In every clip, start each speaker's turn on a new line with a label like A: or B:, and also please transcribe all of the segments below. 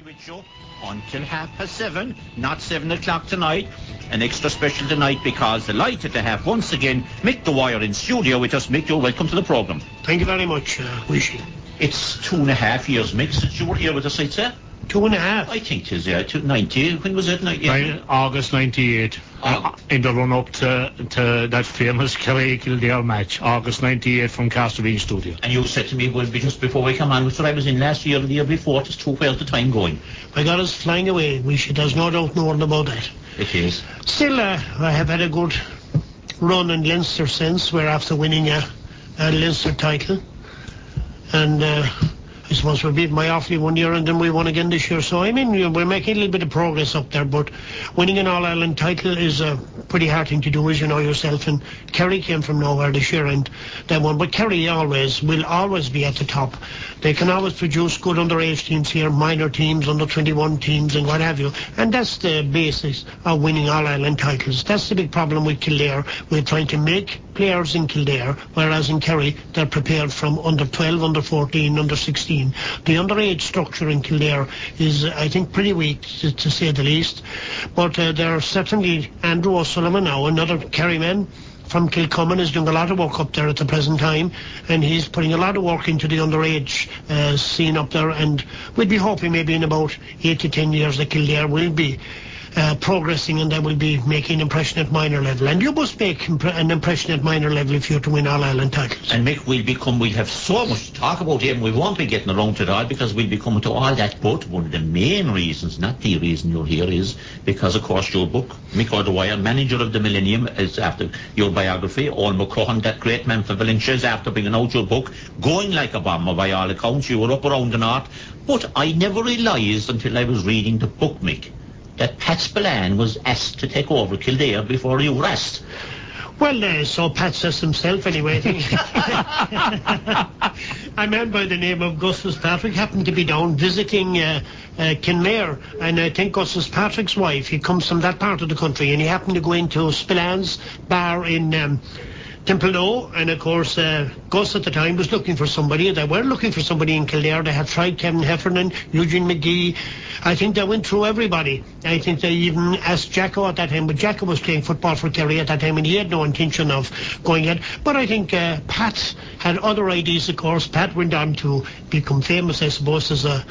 A: With you until 7:30, not 7 o'clock tonight. An extra special tonight because delighted to have once again Mick Dwyer in studio with us. Mick, you're welcome to the programme.
B: Thank you very much, Wishy.
A: It's 2.5 years, Mick, since you were here with us, I'd say.
B: 2.5?
A: I think it is, yeah. 90. When was it? 98?
C: August 98. In the run-up to that famous Kerry-Kildare match, August 98 from Casterveen Studio.
A: And you said to me, well, just before we come on, which I was in last year or the year before, just where's the time going?
B: My God, it's flying away, Wishy. There's no doubt knowing about that.
A: It is.
B: Still, I have had a good run in Leinster since. We're after winning a Leinster title. And I suppose we beat my Offaly one year and then we won again this year. So, I mean, we're making a little bit of progress up there, but winning an All-Ireland title is a pretty hard thing to do, as you know yourself. And Kerry came from nowhere this year and they won. But Kerry will always be at the top. They can always produce good underage teams here, minor teams, under 21 teams and what have you. And that's the basis of winning All-Ireland titles. That's the big problem with Kildare. We're trying to make players in Kildare, whereas in Kerry they're prepared from under 12, under 14, under 16. The underage structure in Kildare is, I think, pretty weak, to say the least. But there's certainly Andrew O'Sullivan now, another Kerryman from Kilcummin, is doing a lot of work up there at the present time, and he's putting a lot of work into the underage scene up there, and we'd be hoping maybe in about 8 to 10 years that Kildare will be progressing and they will be making an impression at minor level. And you must make an impression at minor level if you're to win All-Ireland titles.
A: And Mick, we'll have so much to talk about here, and we won't be getting around to it all because we'll be coming to all that. But one of the main reasons, not the reason you're here, is because, of course, your book, Mick O'Dwyer, Manager of the Millennium, is after your biography. Owen McCrohan, that great man for Valencia, is after bringing out your book, going like a bomber by all accounts. You were up around the north. But I never realised until I was reading the book, Mick, that Pat Spillane was asked to take over Kildare before you were asked.
B: Well, so Pat says himself anyway. A man by the name of Gus Fitzpatrick happened to be down visiting Kinmare, and I think Gus Fitzpatrick's wife, he comes from that part of the country, and he happened to go into Spillane's bar in Templenoe, and of course Gus at the time was looking for somebody. They were looking for somebody in Kildare. They had tried Kevin Heffernan, Eugene McGee. I think they went through everybody. I think they even asked Jacko at that time, but Jacko was playing football for Kerry at that time and he had no intention of going ahead. But I think Pat had other ideas, of course. Pat went on to become famous, I suppose, as a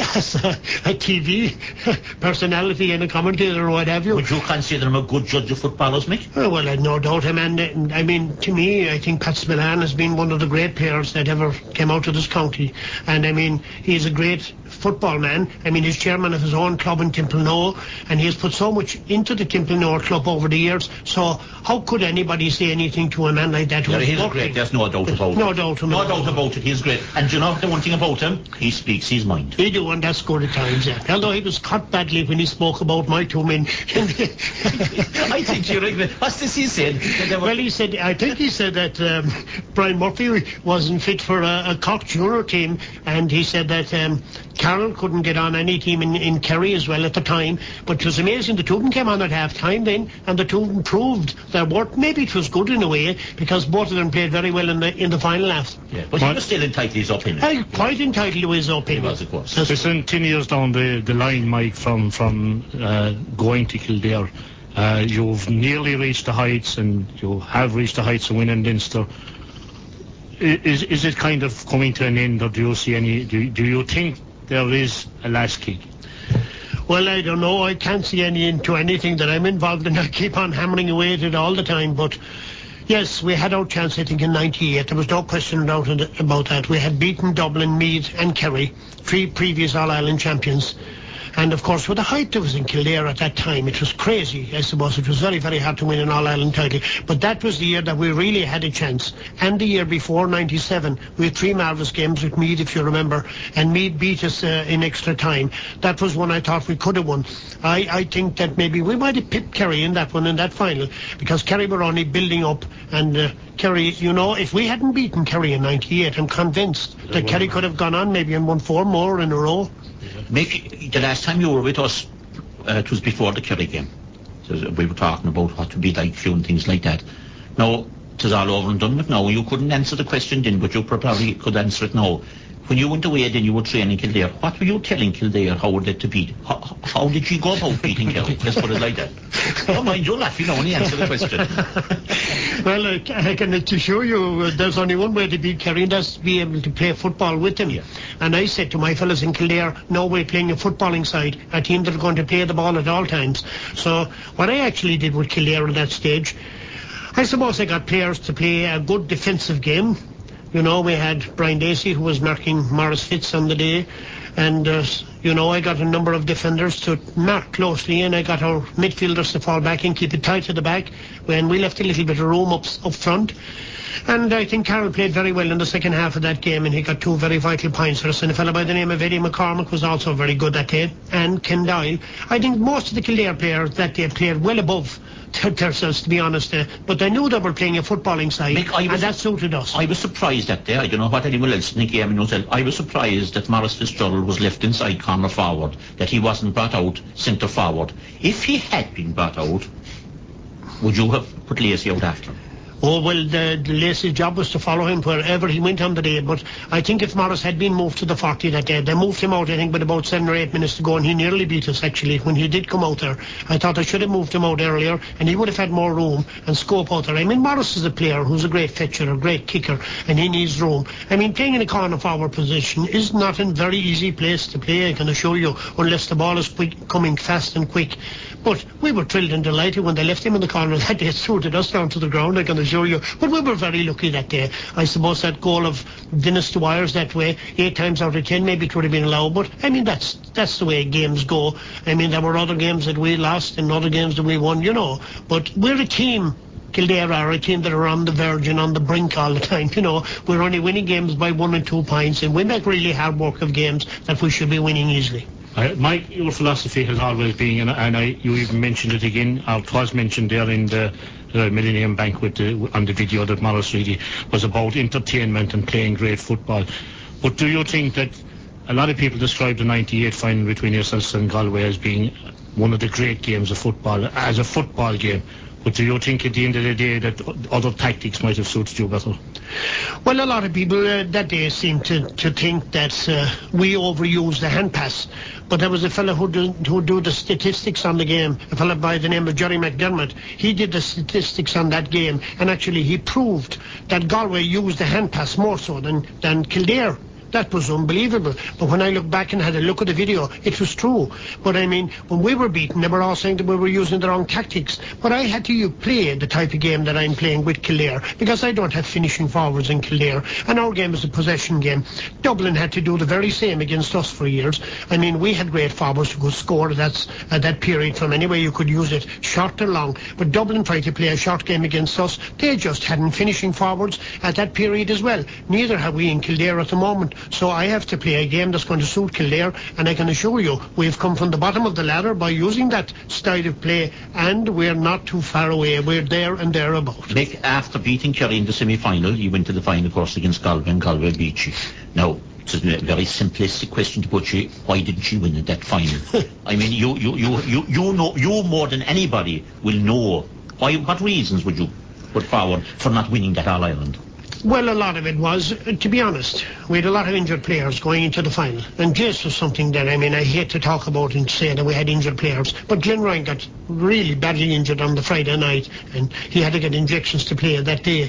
B: TV personality and a commentator or what have you.
A: Would you consider him a good judge of footballers, Mick?
B: Oh, well, I've no doubt him. And I mean, to me, I think Pat Spillane has been one of the great players that ever came out of this county. And I mean, he's a great football man. I mean, he's chairman of his own club in Templenoe, and he has put so much into the Templenoe club over the years. So how could anybody say anything to a man like that?
A: Yeah, he's great. There's no doubt about it.
B: No doubt
A: about it. He's great. And you know the one thing about him? He speaks his mind.
B: He do, and that's good at times. Yeah. Although he was cut badly when he spoke about my two men.
A: I think you're right. What's this he said?
B: Well, I think he said that Brian Murphy wasn't fit for a Cork junior team, and he said that Carroll couldn't get on any team in Kerry as well at the time. But it was amazing. The two of them came on at half time then, and the two of them proved their worth. Maybe it was good in a way because both of them played very well in the final half.
A: Yeah, but he was still entitled to his opinion.
B: Quite entitled to his opinion.
A: He was, of course.
C: Listen, 10 years down the line, Mike, from going to Kildare, you've nearly reached the heights, and you have reached the heights of winning Leinster. Is it kind of coming to an end, or do you see any? Do you think there is a last kick?
B: Well, I don't know. I can't see any into anything that I'm involved in. I keep on hammering away at it all the time. But yes, we had our chance, I think, in 98. There was no question about that. We had beaten Dublin, Meath and Kerry, 3 previous All-Ireland champions. And of course, with the height that was in Kildare at that time, it was crazy, I suppose. It was very, very hard to win an All-Ireland title. But that was the year that we really had a chance. And the year before, 97, we had 3 marvellous games with Meath, if you remember. And Meath beat us in extra time. That was one I thought we could have won. I think that maybe we might have pipped Kerry in that one, in that final, because Kerry were only building up. And Kerry, you know, if we hadn't beaten Kerry in 98, I'm convinced that Kerry could have gone on maybe and won 4 more in a row.
A: Mick, the last time you were with us, it was before the Kerry game. So we were talking about what to be like, few and things like that. Now, it is all over and done with now. You couldn't answer the question then, but you probably could answer it now. when you went away, then you were training Kildare. What were you telling Kildare how were they to beat? How did you go about beating Kerry? Let's put it like that. Don't mind, you're laughing now when you answer the question.
B: Well, I can to show you there's only one way to beat Kerry, and that's to be able to play football with them.
A: Yeah.
B: And I said to my fellas in Kildare, no, we're playing a footballing side, a team that are going to play the ball at all times. So what I actually did with Kildare at that stage, I suppose I got players to play a good defensive game. You know, we had Brian Dacey, who was marking Maurice Fitz on the day, and you know, I got a number of defenders to mark closely, and I got our midfielders to fall back and keep it tight at the back when we left a little bit of room up front. And I think Carroll played very well in the second half of that game, and he got 2 very vital points for us. And a fellow by the name of Eddie McCormick was also very good that day, and Ken Doyle. I think most of the Kildare players that day played well above themselves, to be honest, but I knew they were playing a footballing side,
A: Mick,
B: and that suited us.
A: I was surprised that day. I don't know what anyone else in the game knows. I was surprised that Maurice Fitzgerald was left inside corner forward, that he wasn't brought out centre forward. If he had been brought out, would you have put Lacey out after him?
B: Oh, well, the Lacey's job was to follow him wherever he went on the day, but I think if Maurice had been moved to the 40 that day, they moved him out, I think, with about 7 or 8 minutes to go, and he nearly beat us, actually, when he did come out there. I thought I should have moved him out earlier, and he would have had more room and scope out there. I mean, Maurice is a player who's a great fetcher, a great kicker, and he needs room. I mean, playing in a corner forward position is not a very easy place to play, I can assure you, unless the ball is coming fast and quick. But we were thrilled and delighted when they left him in the corner that day. It suited us down to the ground, I can assure you. But we were very lucky that day. I suppose that goal of Dennis Dwyer's that way, 8 times out of 10, maybe it would have been allowed. But, I mean, that's the way games go. I mean, there were other games that we lost and other games that we won, you know. But we're a team. Kildare are a team that are on the verge and on the brink all the time, you know. We're only winning games by 1 and 2 points, and we make really hard work of games that we should be winning easily.
C: Your philosophy has always been, you even mentioned it again, it was mentioned there in the Millennium Banquet on the video that Maurice Reedy was about entertainment and playing great football. But do you think that a lot of people describe the 98 final between yourselves and Galway as being one of the great games of football, as a football game? But do you think at the end of the day that other tactics might have suited you better?
B: Well, a lot of people that day seem to think that we overused the hand pass. But there was a fellow who do the statistics on the game, a fellow by the name of Jerry McDermott. He did the statistics on that game, and actually he proved that Galway used the hand pass more so than Kildare. That was unbelievable. But when I look back and had a look at the video, it was true. But I mean, when we were beaten, they were all saying that we were using the wrong tactics. But I had to play the type of game that I'm playing with Kildare, because I don't have finishing forwards in Kildare, and our game is a possession game. Dublin had to do the very same against us for years. I mean, we had great forwards who could score at that period from any way you could use it, short or long. But Dublin tried to play a short game against us. They just hadn't finishing forwards at that period as well. Neither have we in Kildare at the moment. So I have to play a game that's going to suit Kildare, and I can assure you we've come from the bottom of the ladder by using that style of play, and we're not too far away. We're there and thereabout.
A: Mick, after beating Kerry in the semi-final, you went to the final course against Galway, and Galway beat you. Now, it's a very simplistic question to put you. Why didn't you win at that final? I mean, you know, you more than anybody will know. What reasons would you put forward for not winning that All-Ireland?
B: Well, a lot of it was, to be honest, we had a lot of injured players going into the final. And Jace was something that, I mean, I hate to talk about and say that we had injured players. But Glenn Ryan got really badly injured on the Friday night, and he had to get injections to play that day.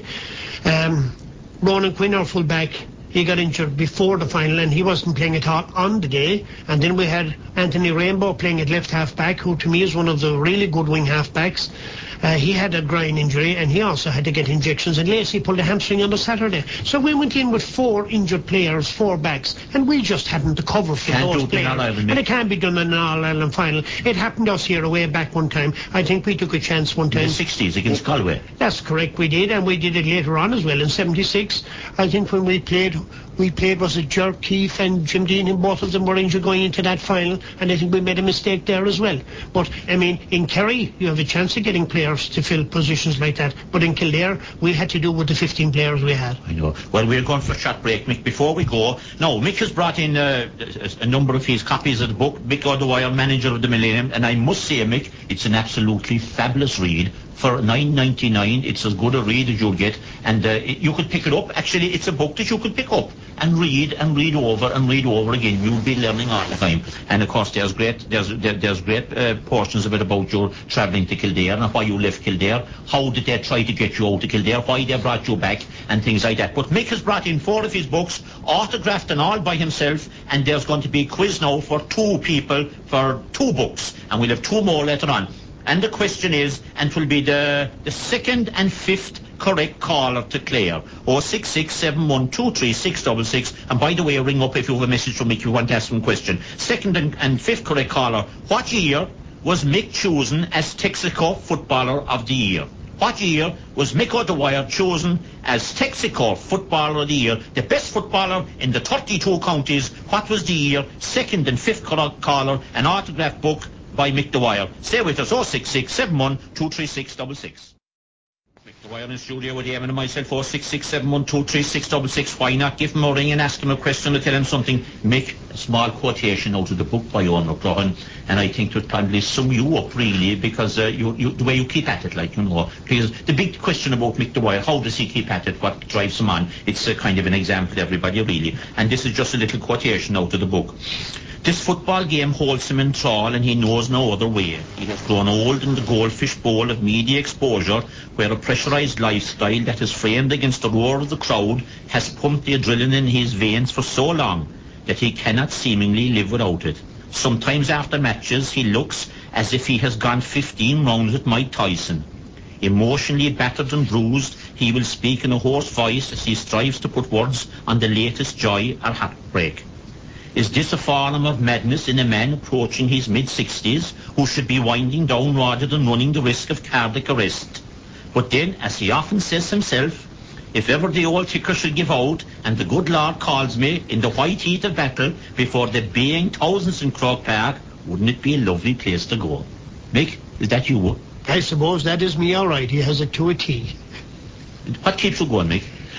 B: Ronan Quinn, our full-back, he got injured before the final, and he wasn't playing at all on the day. And then we had Anthony Rainbow playing at left half-back, who to me is one of the really good wing half-backs. He had a groin injury, and he also had to get injections, and Lacey pulled a hamstring on the Saturday. So we went in with 4 injured players, 4 backs, and we just hadn't the cover for those players. And it can't be done in an All-Ireland final. It happened to us here away back one time. I think we took a chance one time.
A: In the 60s against Galway.
B: That's correct, we did, and we did it later on as well in 76. I think when we played, was it Jerk Keefe and Jim Dean, and both of them were injured going into that final, and I think we made a mistake there as well. But, I mean, in Kerry, you have a chance of getting players to fill positions like that. But in Kildare, we had to do with the 15 players we had.
A: I know. Well, we're going for a short break, Mick. Before we go, now, Mick has brought in a number of his copies of the book, Mick O'Dwyer, Manager of the Millennium, and I must say, Mick, it's an absolutely fabulous read. For $9.99, it's as good a read as you'll get, and you could pick it up. Actually, it's a book that you could pick up and read over again. You'll be learning all the time. And of course, there's great portions of it about your travelling to Kildare and why you left Kildare. How did they try to get you out to Kildare? Why they brought you back and things like that. But Mick has brought in 4 of his books, autographed and all by himself. And there's going to be a quiz now for 2 people for 2 books, and we'll have 2 more later on. And the question is, and it will be the 2nd and 5th correct caller to Clare, 06671236666. And by the way, ring up if you have a message from Mick if you want to ask him a question. 2nd and 5th correct caller. What year was Mick chosen as Texaco Footballer of the Year? What year was Mick O'Dwyer chosen as Texaco Footballer of the Year, the best footballer in the 32 counties? What was the year? 2nd and 5th correct caller, an autographed book by Mick Dwyer. Stay with us, 06671236666. Mick Dwyer in studio with Eamon and myself, 06671236666. Why not give him a ring and ask him a question or tell him something? Mick, a small quotation out of the book by Owen McLaughlin, and I think to probably sum you up really, because you the way you keep at it, like, you know. Because the big question about Mick Dwyer, how does he keep at it? What drives him on? It's a kind of an example to everybody really. And this is just a little quotation out of the book. This football game holds him in thrall and he knows no other way. He has grown old in the goldfish bowl of media exposure, where a pressurised lifestyle that is framed against the roar of the crowd has pumped the adrenaline in his veins for so long that he cannot seemingly live without it. Sometimes after matches he looks as if he has gone 15 rounds with Mike Tyson. Emotionally battered and bruised, he will speak in a hoarse voice as he strives to put words on the latest joy or heartbreak. Is this a form of madness in a man approaching his mid-60s who should be winding down rather than running the risk of cardiac arrest? But then, as he often says himself, if ever the old ticker should give out and the good Lord calls me in the white heat of battle before the baying thousands in Croke Park, wouldn't it be a lovely place to go? Mick, is that you?
B: I suppose that is me, all right. He has it to a T.
A: What keeps you going, Mick?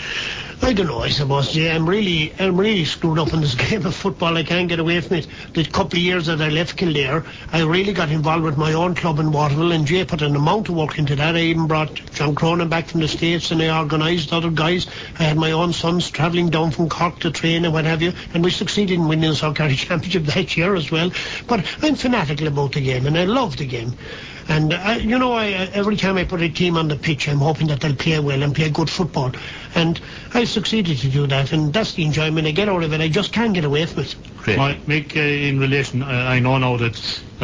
B: I don't know, I suppose. Yeah, I'm really screwed up in this game of football. I can't get away from it. The couple of years that I left Kildare, I really got involved with my own club in Waterville, and Jay put an amount of work into that. I even brought John Cronin back from the States, and I organised other guys. I had my own sons travelling down from Cork to train and what have you, and we succeeded in winning the South County Championship that year as well. But I'm fanatical about the game, and I love the game. And, every time I put a team on the pitch, I'm hoping that they'll play well and play good football. And I succeeded to do that, and that's the enjoyment I get out of it. I just can't get away from it.
C: Great. Mick, in relation, I know now that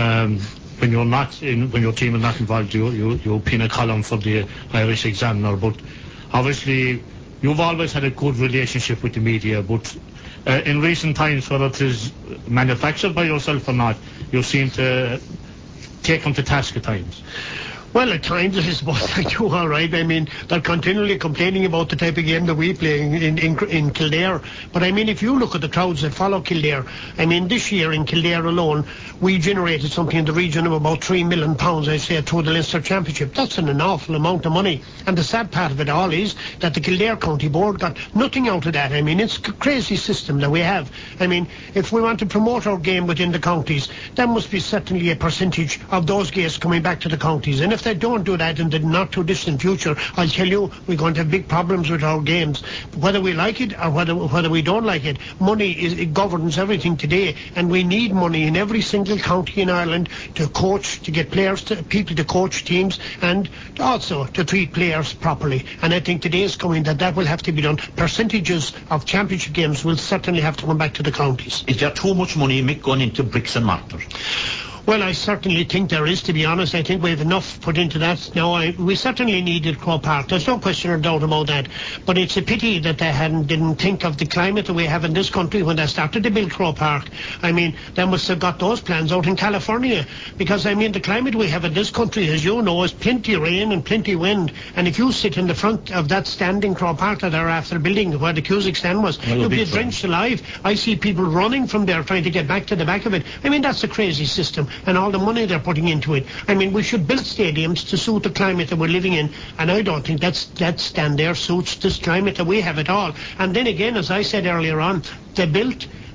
C: when your team is not involved, you pin a column for the Irish Examiner, but obviously you've always had a good relationship with the media, but in recent times, whether it is manufactured by yourself or not, you seem to take them to task at times.
B: Well, at times I suppose I do, all right. I mean, they're continually complaining about the type of game that we play in Kildare. But I mean, if you look at the crowds that follow Kildare, I mean, this year in Kildare alone, we generated something in the region of about £3 million, I'd say, through the Leinster Championship. That's an awful amount of money. And the sad part of it all is that the Kildare County Board got nothing out of that. I mean, it's a crazy system that we have. I mean, if we want to promote our game within the counties, there must be certainly a percentage of those games coming back to the counties. And if they don't do that in the not too distant future, I'll tell you, we're going to have big problems with our games. Whether we like it or whether we don't like it, money it governs everything today, and we need money in every single county in Ireland to coach, to get people to coach teams, and also to treat players properly. And I think today is coming that will have to be done. Percentages of championship games will certainly have to come back to the counties.
A: Is there too much money, Mick, going into bricks and mortar?
B: Well, I certainly think there is, to be honest. I think we have enough put into that. Now, we certainly needed Croke Park. There's no question or doubt about that. But it's a pity that they didn't think of the climate that we have in this country when they started to build Croke Park. I mean, they must have got those plans out in California. Because, I mean, the climate we have in this country, as you know, is plenty rain and plenty wind. And if you sit in the front of that stand in Croke Park that they're after building, where the Cusack stand was, you'll be drenched alive. I see people running from there trying to get back to the back of it. I mean, that's a crazy system. And all the money they're putting into it. I mean, we should build stadiums to suit the climate that we're living in, and I don't think that stand there suits this climate that we have at all. And then again, as I said earlier on, they built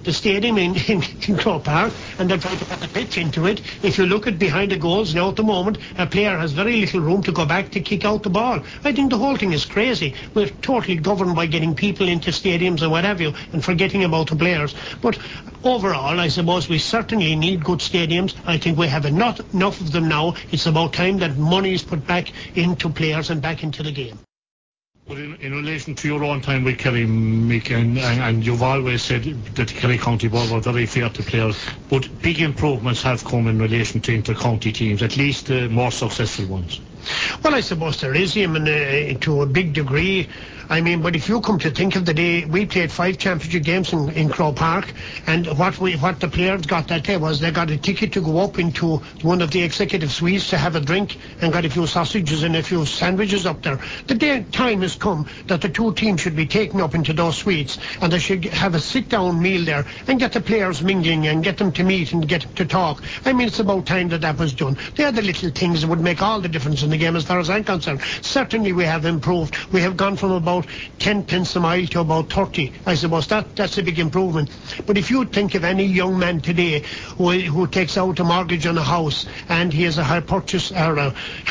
B: the stadium in Croke Park, and they'll try to put the pitch into it. If you look at behind the goals now at the moment, a player has very little room to go back to kick out the ball. I think the whole thing is crazy. We're totally governed by getting people into stadiums and what have you, and forgetting about the players. But overall, I suppose we certainly need good stadiums. I think we have enough of them now. It's about time that money is put back into players and back into the game.
C: But in relation to your own time with Kerry, Mick, and you've always said that the Kerry County Board were very fair to players, but big improvements have come in relation to inter-county teams, at least more successful ones.
B: Well, I suppose there is, to a big degree. I mean, but if you come to think of the day, we played 5 championship games in Croke Park, and what the players got that day was they got a ticket to go up into one of the executive suites to have a drink, and got a few sausages and a few sandwiches up there. The time has come that the two teams should be taken up into those suites, and they should have a sit-down meal there, and get the players mingling, and get them to meet and get them to talk. I mean, it's about time that was done. They're the little things that would make all the difference in the game as far as I'm concerned. Certainly we have improved. We have gone from about 10 pence a mile to about 30. I suppose that's a big improvement. But if you think of any young man today who takes out a mortgage on a house, and he has a hire purchase or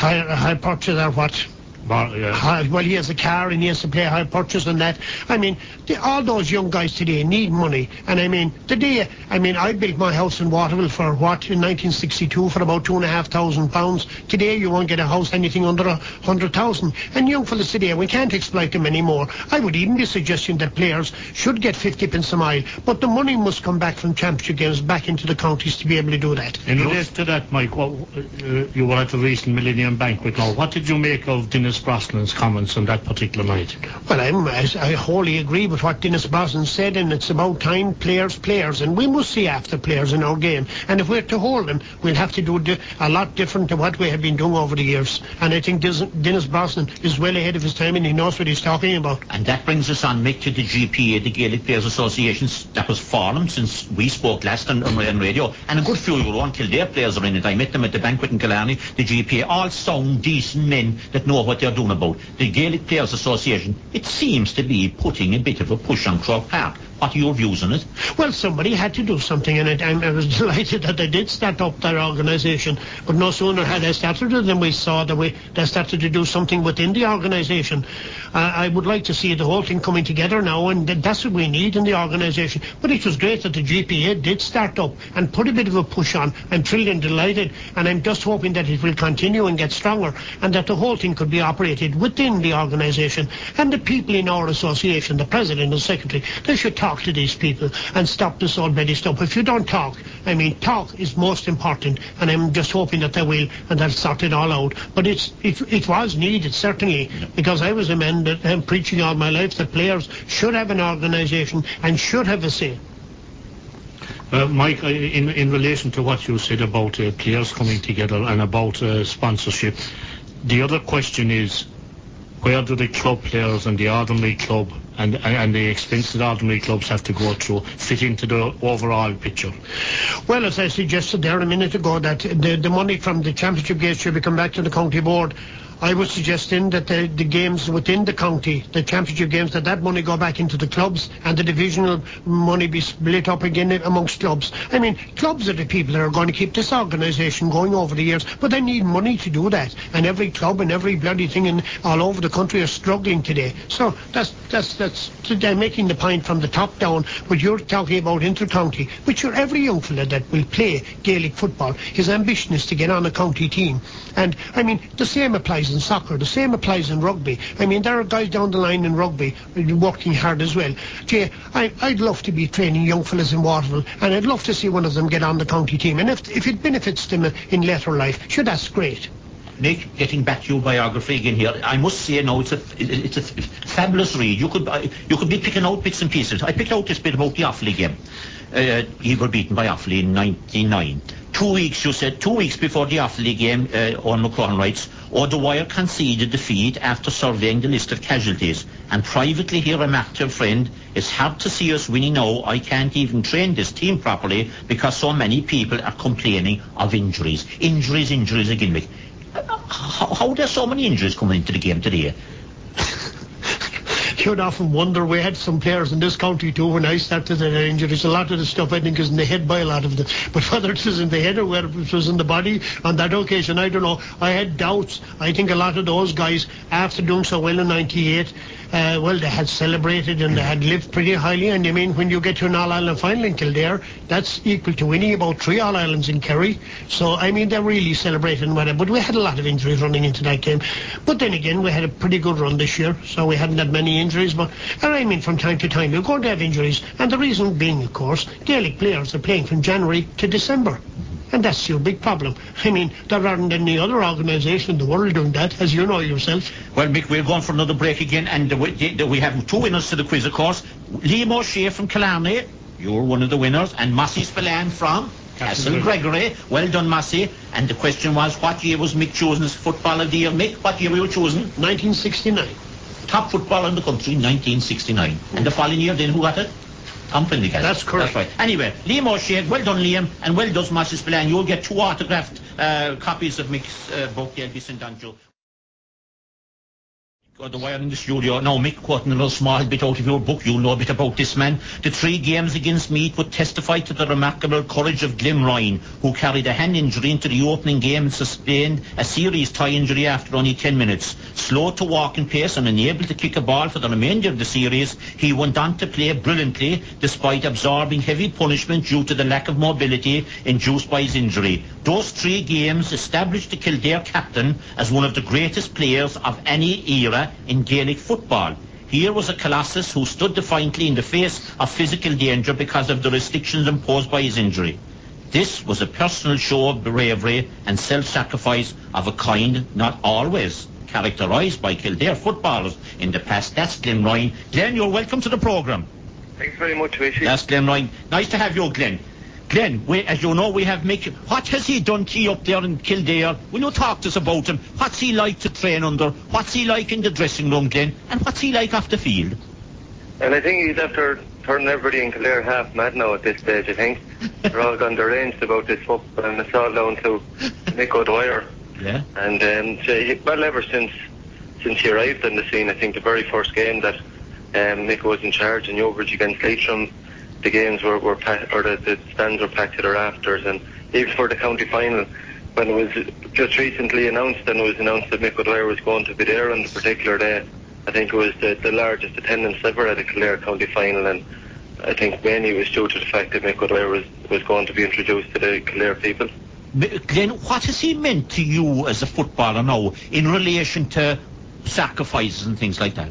B: what? Well, he has a car and he has to pay a high purchase and that. I mean, all those young guys today need money. And I mean, I built my house in Waterville for what, in 1962, for about £2,500. Today you won't get a house anything under 100,000. And young fellas today, we can't exploit them anymore. I would even be suggesting that players should get 50 pence a mile, but the money must come back from championship games back into the counties to be able to do that.
C: In relation to that, Mike, you were at the recent Millennium Banquet now. What did you make of Dennis Brosnan's comments on that particular night?
B: Well, I wholly agree with what Dennis Brosnan said, and it's about time players, and we must see after players in our game. And if we're to hold them, we'll have to do a lot different to what we have been doing over the years. And I think Dennis Brosnan is well ahead of his time, and he knows what he's talking about.
A: And that brings us on, Mick, to the GPA, the Gaelic Players Association, that was formed since we spoke last on radio. And a good few of your own Kildare players are in it. I met them at the banquet in Killarney. The GPA, all sound, decent men that know what they're doing about. The Gaelic Players Association, it seems to be putting a bit of a push on Croke Park. What are your views on it?
B: Well, somebody had to do something, and I was delighted that they did start up their organisation. But no sooner had they started it than we saw that they started to do something within the organisation. I would like to see the whole thing coming together now, and that's what we need in the organisation. But it was great that the GPA did start up and put a bit of a push on. I'm thrilled and delighted, and I'm just hoping that it will continue and get stronger, and that the whole thing could be operated within the organisation. And the people in our association, the president and secretary, they should talk to these people and stop this already stuff. If you don't talk, talk is most important, and I'm just hoping that they will, and they'll sort it all out. But it was needed, certainly, because I was a man that I'm preaching all my life that players should have an organisation and should have a say.
C: Mike, in relation to what you said about players coming together and about sponsorship, the other question is, where do the club players and the ordinary club and the expense that ordinary clubs have to go through fit into the overall picture?
B: Well, as I suggested there a minute ago, that the money from the championship games should be come back to the county board. I was suggesting that the games within the county, the championship games, that money go back into the clubs, and the divisional money be split up again amongst clubs. Clubs are the people that are going to keep this organisation going over the years, but they need money to do that. And every club and every bloody thing all over the country are struggling today. So that's they're making the point from the top down. But you're talking about inter-county, which every young fella that will play Gaelic football, his ambition is to get on a county team. And the same applies in soccer, the same applies in rugby. There are guys down the line in rugby working hard as well. Jay, I'd love to be training young fellas in Waterville, and I'd love to see one of them get on the county team. And if it benefits them in later life, sure, that's great.
A: Nick, getting back to your biography again here, I must say now it's a fabulous read. You could be picking out bits and pieces. I picked out this bit about the Offaly game. You were beaten by Offaly in 1999. 2 weeks, you said, 2 weeks before the Offaly game, Owen McCrohan writes, O'Dwyer conceded defeat after surveying the list of casualties, and privately he remarked to a friend, it's hard to see us winning now. I can't even train this team properly because so many people are complaining of injuries. Injuries again, Mick. How are there so many injuries coming into the game today?
B: you'd often wonder, we had some players in this county too when I started their injuries. A lot of the stuff I think is in the head by a lot of them. But whether it was in the head or whether it was in the body on that occasion, I don't know. I had doubts. I think a lot of those guys, after doing so well in 98, well, they had celebrated and they had lived pretty highly. And I mean, when you get to an All-Ireland final in Kildare, that's equal to winning about 3 All-Irelands in Kerry. So, I mean, they're really celebrating whatever. But we had a lot of injuries running into that game. But then again, we had a pretty good run this year, so we hadn't had many injuries. But, and I mean, from time to time, you're going to have injuries. And the reason being, of course, Gaelic players are playing from January to December. And that's your big problem. I mean, there aren't any other organisation in the world doing that, as you know yourself.
A: Well, Mick, we're going for another break again, and we have 2 winners to the quiz, of course. Liam O'Shea from Killarney, you're one of the winners, and Massey Spillane from Castle Gregory. Well done, Massey. And the question was, what year was Mick chosen as Footballer of the Year? Mick, what year were you chosen?
B: 1969.
A: Top footballer in the country, 1969. And the following year, then who got it? Tom Prendergast.
B: That's correct.
A: That's right. Anyway, Liam O'Shea, well done, Liam, and well done, Massey Spillane. You'll get 2 autographed copies of Mick's book. They'll be sent on to you. Got the wire in the studio. Now, Mick, quoting a little small bit out of your book, you know a bit about this man. The 3 games against Meath would testify to the remarkable courage of Glenn Ryan, who carried a hand injury into the opening game and sustained a serious thigh injury after only 10 minutes. Slow to walk in pace and unable to kick a ball for the remainder of the series, he went on to play brilliantly despite absorbing heavy punishment due to the lack of mobility induced by his injury. Those 3 games established the Kildare captain as one of the greatest players of any era in Gaelic football. Here was a colossus who stood defiantly in the face of physical danger because of the restrictions imposed by his injury. This was a personal show of bravery and self-sacrifice of a kind not always characterised by Kildare footballers in the past. That's Glenn Ryan. Glenn, you're welcome to the programme.
D: Thanks very much, Vichy.
A: That's Glenn Ryan. Nice to have you, Glenn. Glenn, as you know, we have Mick. What has he done to you up there in Kildare? Will you talk to us about him? What's he like to train under? What's he like in the dressing room, Glenn? And what's he like off the field?
D: And I think he's after turning everybody in Kildare half mad now at this stage, I think. They're all gone deranged about this football, and it's all down to Mick O'Dwyer.
A: Yeah.
D: And well, ever since he arrived on the scene, I think the very first game that Mick was in charge in Newbridge against Leitrim, the games were packed, or the stands were packed to the rafters, and even for the county final, when it was just recently announced, and it was announced that Mick O'Dwyer was going to be there on the particular day, I think it was the largest attendance ever at a Kildare county final, and I think mainly it was due to the fact that Mick O'Dwyer was going to be introduced to the Kildare people.
A: Glenn, what has he meant to you as a footballer now in relation to sacrifices and things like that?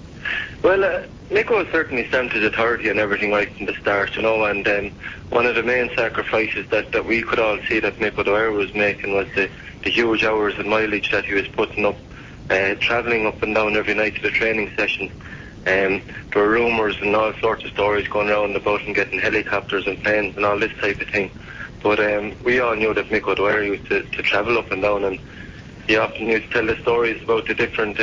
D: Well, Nico certainly stamped his authority on everything right from the start, you know, and one of the main sacrifices that we could all see that Mick O'Dwyer was making was the huge hours and mileage that he was putting up, travelling up and down every night to the training sessions. There were rumours and all sorts of stories going around about him getting helicopters and planes and all this type of thing. But we all knew that Mick O'Dwyer used to travel up and down, and he often used to tell the stories about the different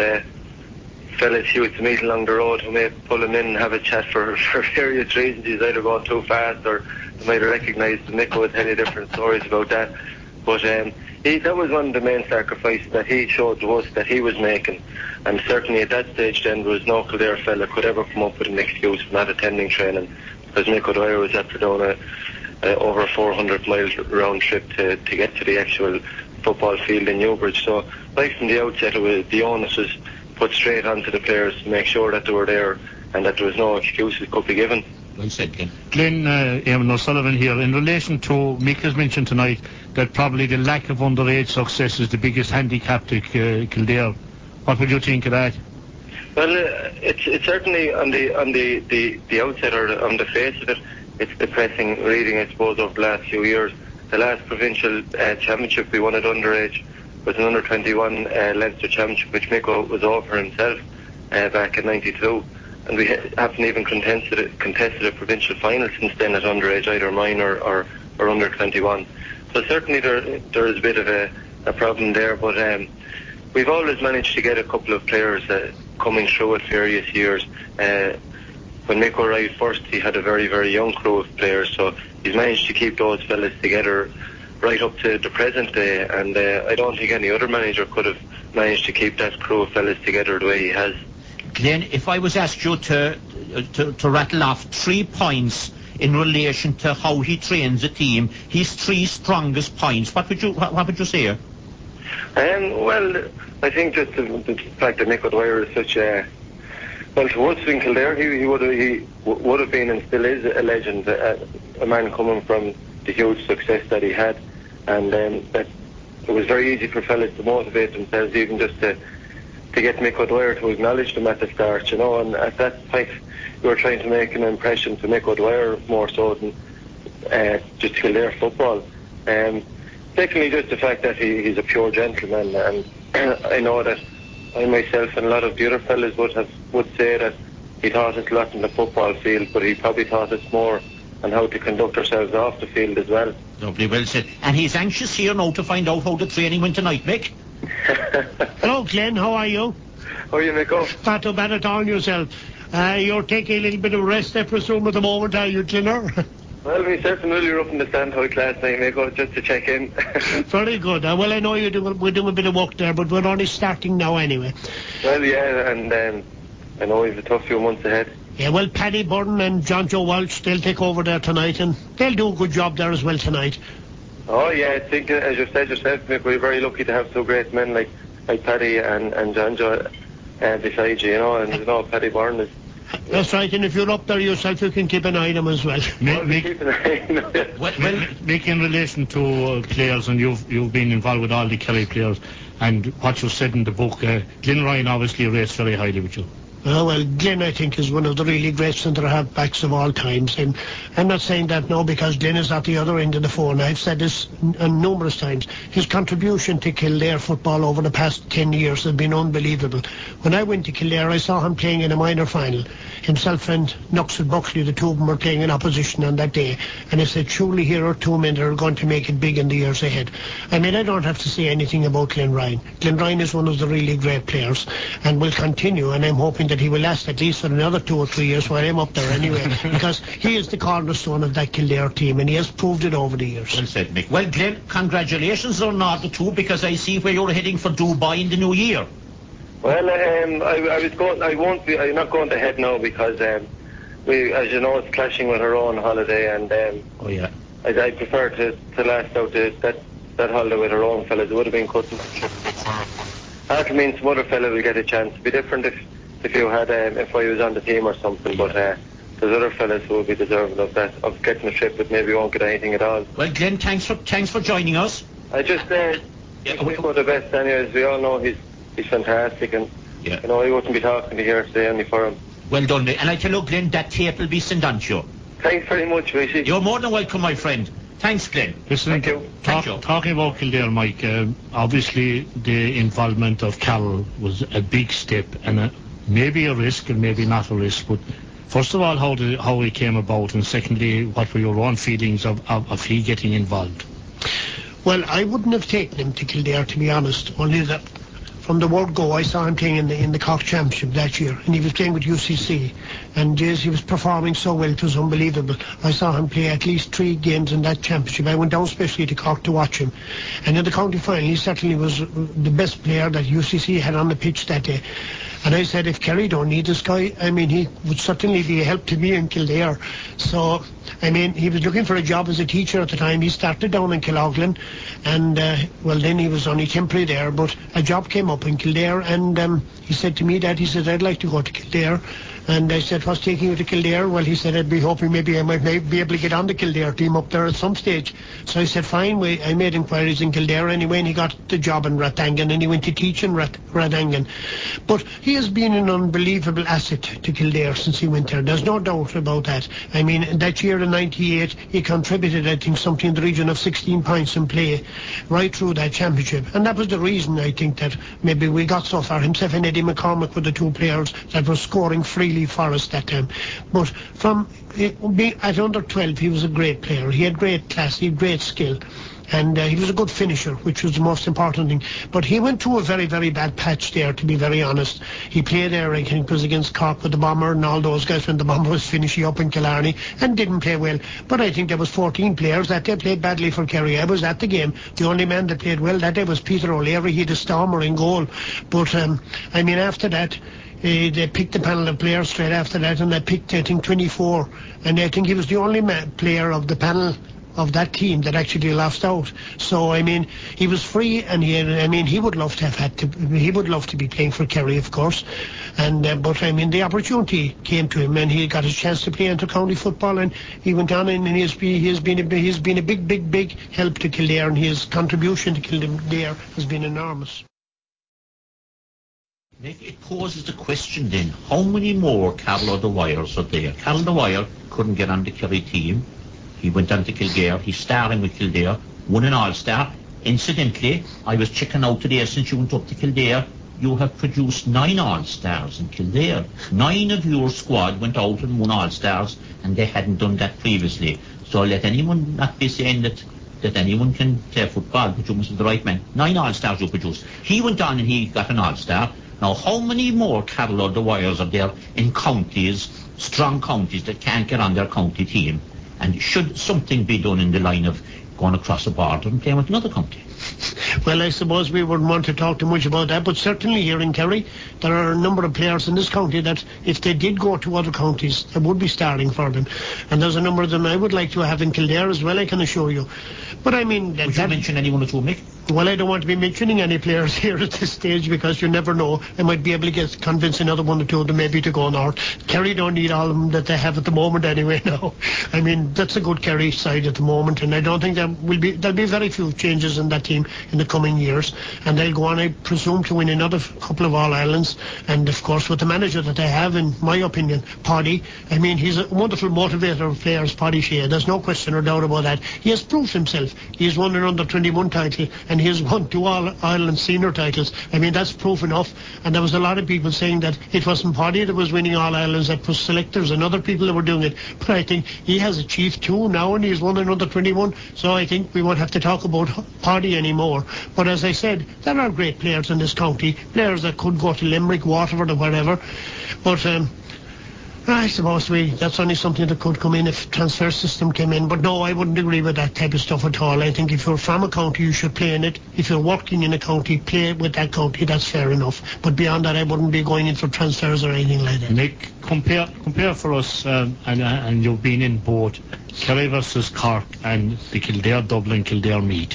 D: fellas he used to meet along the road who may pull him in and have a chat for various reasons. He's either going too fast or they might have recognised him. Mick would tell you different stories about that. But that was one of the main sacrifices that he showed to us that he was making. And certainly at that stage then there was no Kildare fella could ever come up with an excuse for not attending training, because Mick O'Dwyer was after doing over a 400-mile round trip to get to the actual football field in Newbridge. So right from the outset, the onus was put straight onto the players to make sure that they were there and that there was no excuses could be given.
A: Well said, Glenn.
C: Glenn, Eamon O'Sullivan here. In relation to, Mick has mentioned tonight that probably the lack of underage success is the biggest handicap to Kildare. What would you think of that?
D: Well, it's certainly on the outset or on the face of it, it's depressing reading, I suppose, over the last few years. The last provincial championship we won at underage was an under-21 Leinster championship, which Mick was over himself back in '92, and we haven't even contested a provincial final since then at underage, either minor or under-21. So certainly there is a bit of a problem there, but we've always managed to get a couple of players coming through at various years. When Mick arrived first, he had a very, very young crew of players, so he's managed to keep those fellas together right up to the present day, and I don't think any other manager could have managed to keep that crew of fellas together the way he has.
A: Glenn, if I was asked you to rattle off 3 points in relation to how he trains a team, his 3 strongest points, what would you say?
D: Well, I think just the fact that Mick O'Dwyer is such a... Well, to us in Kildare, he would have been and still is a legend, a man coming from the huge success that he had, and that it was very easy for fellas to motivate themselves, even just to get Mick O'Dwyer to acknowledge them at the start, and at that point we were trying to make an impression to Mick O'Dwyer more so than just Kildare football. Secondly, just the fact that he's a pure gentleman, and I know that I myself and a lot of the other fellas would say that he taught us a lot in the football field, but he probably taught us more on how to conduct ourselves off the field as well.
A: Lovely, well said. And he's anxious here now to find out how the training went tonight, Mick.
B: Hello, Glenn, how are you?
D: How are you, Mick?
B: Not too bad at all yourself. You're taking a little bit of rest, I presume, at the moment, are you, Glenn?
D: Well, we certainly really rough in the stand house last night, Mick, just to check in.
B: Very good. Well, I know we're doing a bit of work there, but we're only starting now anyway.
D: Well, yeah, and I know we have a tough few months ahead.
B: Yeah, well, Paddy Byrne and John Joe Walsh, they'll take over there tonight, and they'll do a good job there as well tonight.
D: Oh, yeah, I think, as you said yourself, Mick, we're very lucky to have two great men like Paddy and John Joe beside you, and Paddy Byrne is...
B: That's right, and if you're up there yourself, you can keep an eye on them as well.
C: Mick, in relation to players, and you've been involved with all the Kerry players, and what you said in the book, Glenn Ryan obviously rates very highly with you.
B: Well, Glenn, I think, is one of the really great centre-half-backs of all times. And I'm not saying that now because Glenn is at the other end of the phone. I've said this numerous times. His contribution to Kildare football over the past 10 years has been unbelievable. When I went to Kildare, I saw him playing in a minor final. Himself and Nuxel Buckley, the two of them, were playing in opposition on that day. And I said, surely here are two men that are going to make it big in the years ahead. I mean, I don't have to say anything about Glenn Ryan. Glenn Ryan is one of the really great players and will continue, and I'm hoping that he will last at least for another 2 or 3 years while I'm up there anyway, because he is the cornerstone of that Kildare team, and he has proved it over the years.
A: Well said, Mick. Well, Glenn, congratulations on the two, because I see where you're heading for Dubai in the new year.
D: Well, I'm not going to head now because we, as you know, it's clashing with our own holiday, and I prefer to last out that holiday with our own fellas. It would have been cutting the trip a bit far. That means some other fella will get a chance. It'd be different if you had if I was on the team or something, but there's other fellas who will be deserving of getting a trip, but maybe won't get anything at all.
A: Well, Glenn, thanks for joining us.
D: I just we go the best anyways. We all know he's fantastic, and he wouldn't be talking to here today only for him.
A: Well done, Mick. And I tell you, Glenn, that tape will be sent on to you.
D: Thanks very much, Rishi.
A: You're more than welcome, my friend. Thanks, Glenn.
C: Listen,
D: Thank you.
C: Talking about Kildare, Mike, obviously the involvement of Carroll was a big step, and maybe a risk and maybe not a risk, but first of all, how it came about, and secondly, what were your own feelings of he getting involved?
B: Well, I wouldn't have taken him to Kildare, to be honest, only that from the word go, I saw him playing in the Cork Championship that year, and he was playing with UCC, and he was performing so well, it was unbelievable. I saw him play at least 3 games in that championship. I went down specially to Cork to watch him, and in the county final he certainly was the best player that UCC had on the pitch that day. And I said, if Kerry don't need this guy, I mean, he would certainly be a help to me in Kildare. So, I mean, he was looking for a job as a teacher at the time. He started down in Killoughlin, and, then he was only temporary there, but a job came up in Kildare, and he said to me, Dad, he said, I'd like to go to Kildare. And I said, what's taking you to Kildare? Well, he said, I'd be hoping maybe I might be able to get on the Kildare team up there at some stage. So I said, fine. I made inquiries in Kildare anyway, and he got the job in Ratangan, and he went to teach in Ratangan. But he has been an unbelievable asset to Kildare since he went there. There's no doubt about that. I mean, that year in 98, he contributed, I think, something in the region of 16 points in play right through that championship. And that was the reason, I think, that maybe we got so far. Himself and Eddie McCormick were the two players that were scoring freely for us that time. But from at under 12, he was a great player. He had great class, he had great skill, and he was a good finisher, which was the most important thing. But he went through a very, very bad patch there, to be very honest. He played there, I think it was against Cork with the Bomber and all those guys when the Bomber was finishing up in Killarney, and didn't play well. But I think there was 14 players that day played badly for Kerry. I was at the game. The only man that played well that day was Peter O'Leary. He had a stormer in goal. But I mean, after that, They picked a panel of players straight after that, and they picked, I think, 24. And I think he was the only player of the panel of that team that actually lost out. So I mean, he was free, and he would love to have he would love to be playing for Kerry, of course, and but I mean, the opportunity came to him, and he got a chance to play inter-county football, and he went on, and he's been a big help to Kildare, and his contribution to Kildare has been enormous.
A: It poses the question then, how many more Carol O'Dwyers are there? Carol O'Dwyer couldn't get on the Kerry team. He went on to Kildare. He's starring with Kildare. Won an All-Star. Incidentally, I was checking out today since you went up to Kildare. You have produced 9 All-Stars in Kildare. 9 of your squad went out and won All-Stars, and they hadn't done that previously. So let anyone not be saying that anyone can play football, but you must be the right man. 9 All-Stars you produced. He went on and he got an All-Star. Now, how many more Carol O'Dwyers are there in counties, strong counties, that can't get on their county team? And should something be done in the line of going across the border and playing with another county?
B: Well, I suppose we wouldn't want to talk too much about that, but certainly here in Kerry, there are a number of players in this county that, if they did go to other counties, they would be starting for them. And there's a number of them I would like to have in Kildare as well, I can assure you. But I mean...
A: Would you mention anyone at all, Mick?
B: Well, I don't want to be mentioning any players here at this stage, because you never know. I might be able to convince another one or two of them maybe to go north. Kerry don't need all of them that they have at the moment anyway now. I mean, that's a good Kerry side at the moment, and I don't think there'll be very few changes in that team in the coming years, and they'll go on, I presume, to win another couple of All-Irelands. And of course, with the manager that they have, in my opinion, Paddy, I mean, he's a wonderful motivator of players, Paddy Shea. There's no question or doubt about that. He has proved himself. He's won an under-21 title, and he has won 2 All-Ireland senior titles. I mean, that's proof enough. And there was a lot of people saying that it wasn't Paddy that was winning All-Irelands, that was selectors and other people that were doing it. But I think he has achieved 2 now, and he's won an under-21. So I think we won't have to talk about Paddy anymore. But as I said, there are great players in this county, players that could go to Limerick, Waterford or wherever. But I suppose that's only something that could come in if transfer system came in. But no, I wouldn't agree with that type of stuff at all. I think if you're from a county, you should play in it. If you're working in a county, play with that county. That's fair enough. But beyond that, I wouldn't be going in for transfers or anything like that.
C: Nick, compare for us, and you've been in both Kerry versus Cork and the Kildare-Dublin-Kildare meet.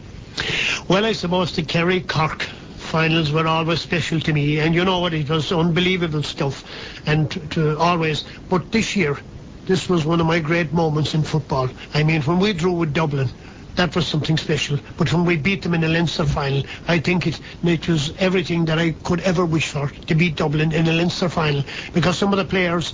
B: Well, I suppose the Kerry-Cork finals were always special to me, and you know what, it was unbelievable stuff, and to always. But this year, this was one of my great moments in football. I mean, when we drew with Dublin, that was something special. But when we beat them in the Leinster final, I think it was everything that I could ever wish for, to beat Dublin in a Leinster final, because some of the players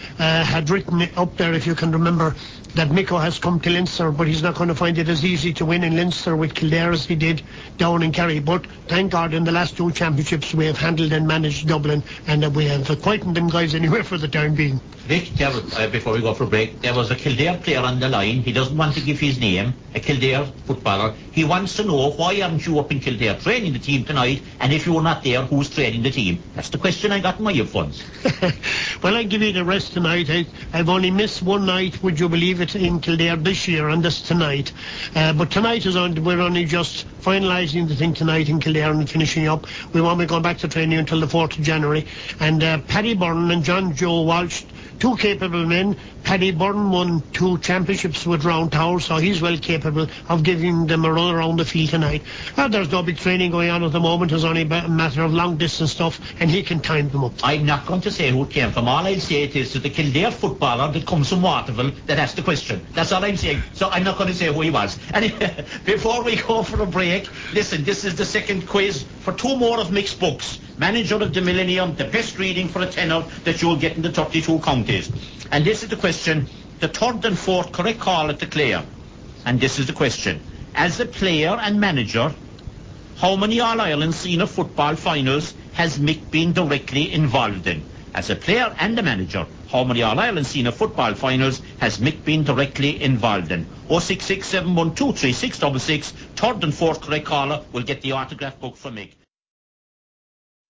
B: had written up there, if you can remember, that Mico has come to Leinster, but he's not going to find it as easy to win in Leinster with Kildare as he did down in Kerry. But thank God, in the last 2 championships we have handled and managed Dublin, and we have quietened them guys anyway for the time being.
A: Vic, before we go for a break, there was a Kildare player on the line. He doesn't want to give his name, a Kildare footballer. He wants to know, why aren't you up in Kildare training the team tonight, and if you're not there, who's training the team? That's the question I got in my earphones.
B: Well, I give you the rest tonight. I've only missed 1 night, would you believe it, in Kildare this year, and this tonight. But tonight we're only just finalising the thing tonight in Kildare and finishing up. We won't be going back to training until the 4th of January. And Paddy Byrne and John Joe Walsh, 2 capable men. Paddy Byrne won 2 championships with Round Tower, so he's well capable of giving them a run around the field tonight. There's no big training going on at the moment. It's only a matter of long distance stuff, and he can time them up.
A: I'm not going to say who it came from. All I'll say it is to the Kildare footballer that comes from Waterville that asked the question. That's all I'm saying. So I'm not going to say who he was. And before we go for a break, listen, this is the second quiz for 2 more of Mick's books. Manager of the Millennium, the best reading for a tenner that you'll get in the 32 counties. And this is the question, the 3rd and 4th correct call at the Clare. And this is the question, as a player and manager, how many All-Ireland senior football finals has Mick been directly involved in? As a player and a manager, how many All-Ireland senior football finals has Mick been directly involved in? 066 712 3666, 3rd and 4th correct caller will get the autograph book from Mick.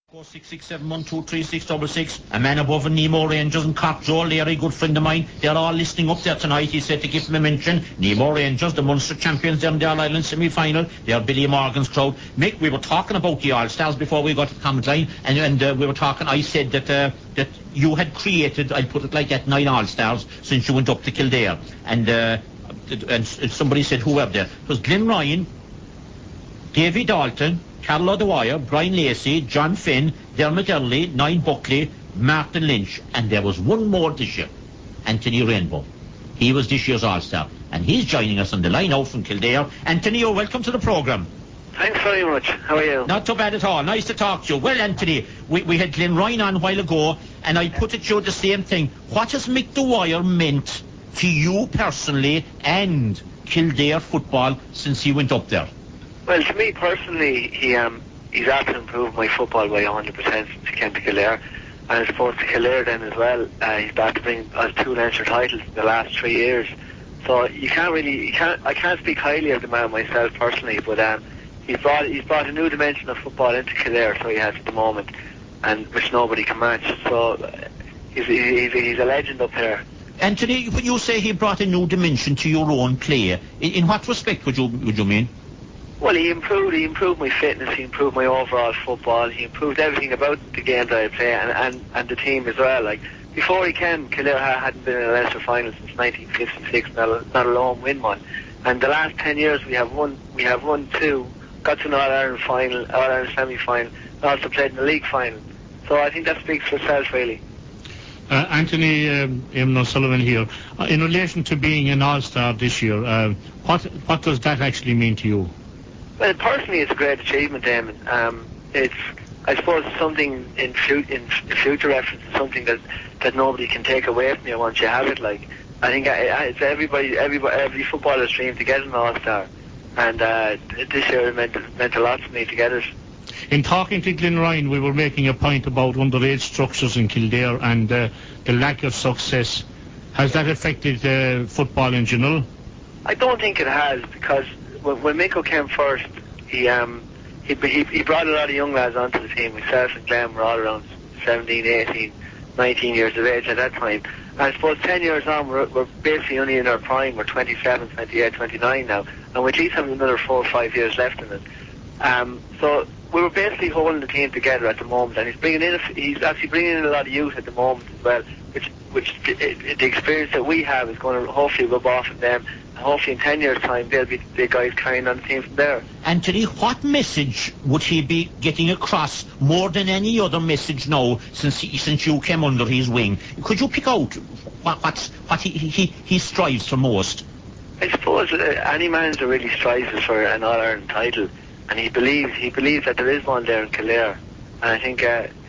A: 667123666. A man above in Nemo Rangers and Cork, Joe Leary, good friend of mine. They're all listening up there tonight. He said to give them a mention. Nemo Rangers, the Munster champions, they're in the All-Ireland semi-final. They're Billy Morgan's crowd. Mick, we were talking about the All-Stars before we got to the comment line, and we were talking, I said that you had created, I'd put it like that, 9 All-Stars since you went up to Kildare. And somebody said, who were there? It was Glenn Ryan, Davy Dalton, Carol O'Dwyer, Brian Lacey, John Finn, Dermot Earley, Niall Buckley, Martin Lynch, and there was one more this year, Anthony Rainbow. He was this year's All-Star, and he's joining us on the line out from Kildare. Anthony, you're welcome to the programme.
E: Thanks very much. How are you?
A: Not too bad at all. Nice to talk to you. Well, Anthony, we had Glenn Ryan on a while ago, and I put it to you the same thing. What has Mick Dwyer meant to you personally and Kildare football since he went up there?
E: Well, to me personally, he's after improved my football by 100% since he came to Kildare. And I suppose to Kildare then as well, he's back to bring us 2 Leinster titles in the last 3 years. So I can't speak highly of the man myself personally, but he's brought a new dimension of football into Kildare, so he has at the moment, and which nobody can match. So he's a legend up here.
A: Anthony, when you say he brought a new dimension to your own play, in what respect would you mean?
E: Well, he improved my fitness, he improved my overall football, he improved everything about the game that I play, and the team as well. Like, before he came, Kildare hadn't been in a Leinster final since 1956, not alone win one. And the last 10 years we have won 2, got to an All-Ireland final, All-Ireland semi-final, and also played in the league final. So I think that speaks for itself, really.
C: Anthony Eamon O'Sullivan here. In relation to being an All-Star this year, what does that actually mean to you?
E: Well, personally, it's a great achievement, Eamon. It's, I suppose, something in future reference, something that nobody can take away from you once you have it. Like, I think it's every footballer's dream to get an All-Star, and this year it meant a lot to me to get it.
C: In talking to Glenn Ryan, we were making a point about underage structures in Kildare and the lack of success. Has that affected football in general?
E: I don't think it has, because when Miko came first, he brought a lot of young lads onto the team. Myself and Glenn were all around 17, 18, 19 years of age at that time. And I suppose 10 years on, we're basically only in our prime. We're 27, 28, 29 now, and we at least have another 4 or 5 years left in it. So we were basically holding the team together at the moment, and he's actually bringing in a lot of youth at the moment as well, which the experience that we have is going to hopefully rub off on them. Hopefully in 10 years' time they'll be the guys carrying on the team from there.
A: Anthony, what message would he be getting across more than any other message now since you came under his wing? Could you pick out what he strives for most?
E: I suppose any manager really strives for an All-Ireland title, and he believes that there is one there in Kildare, and I think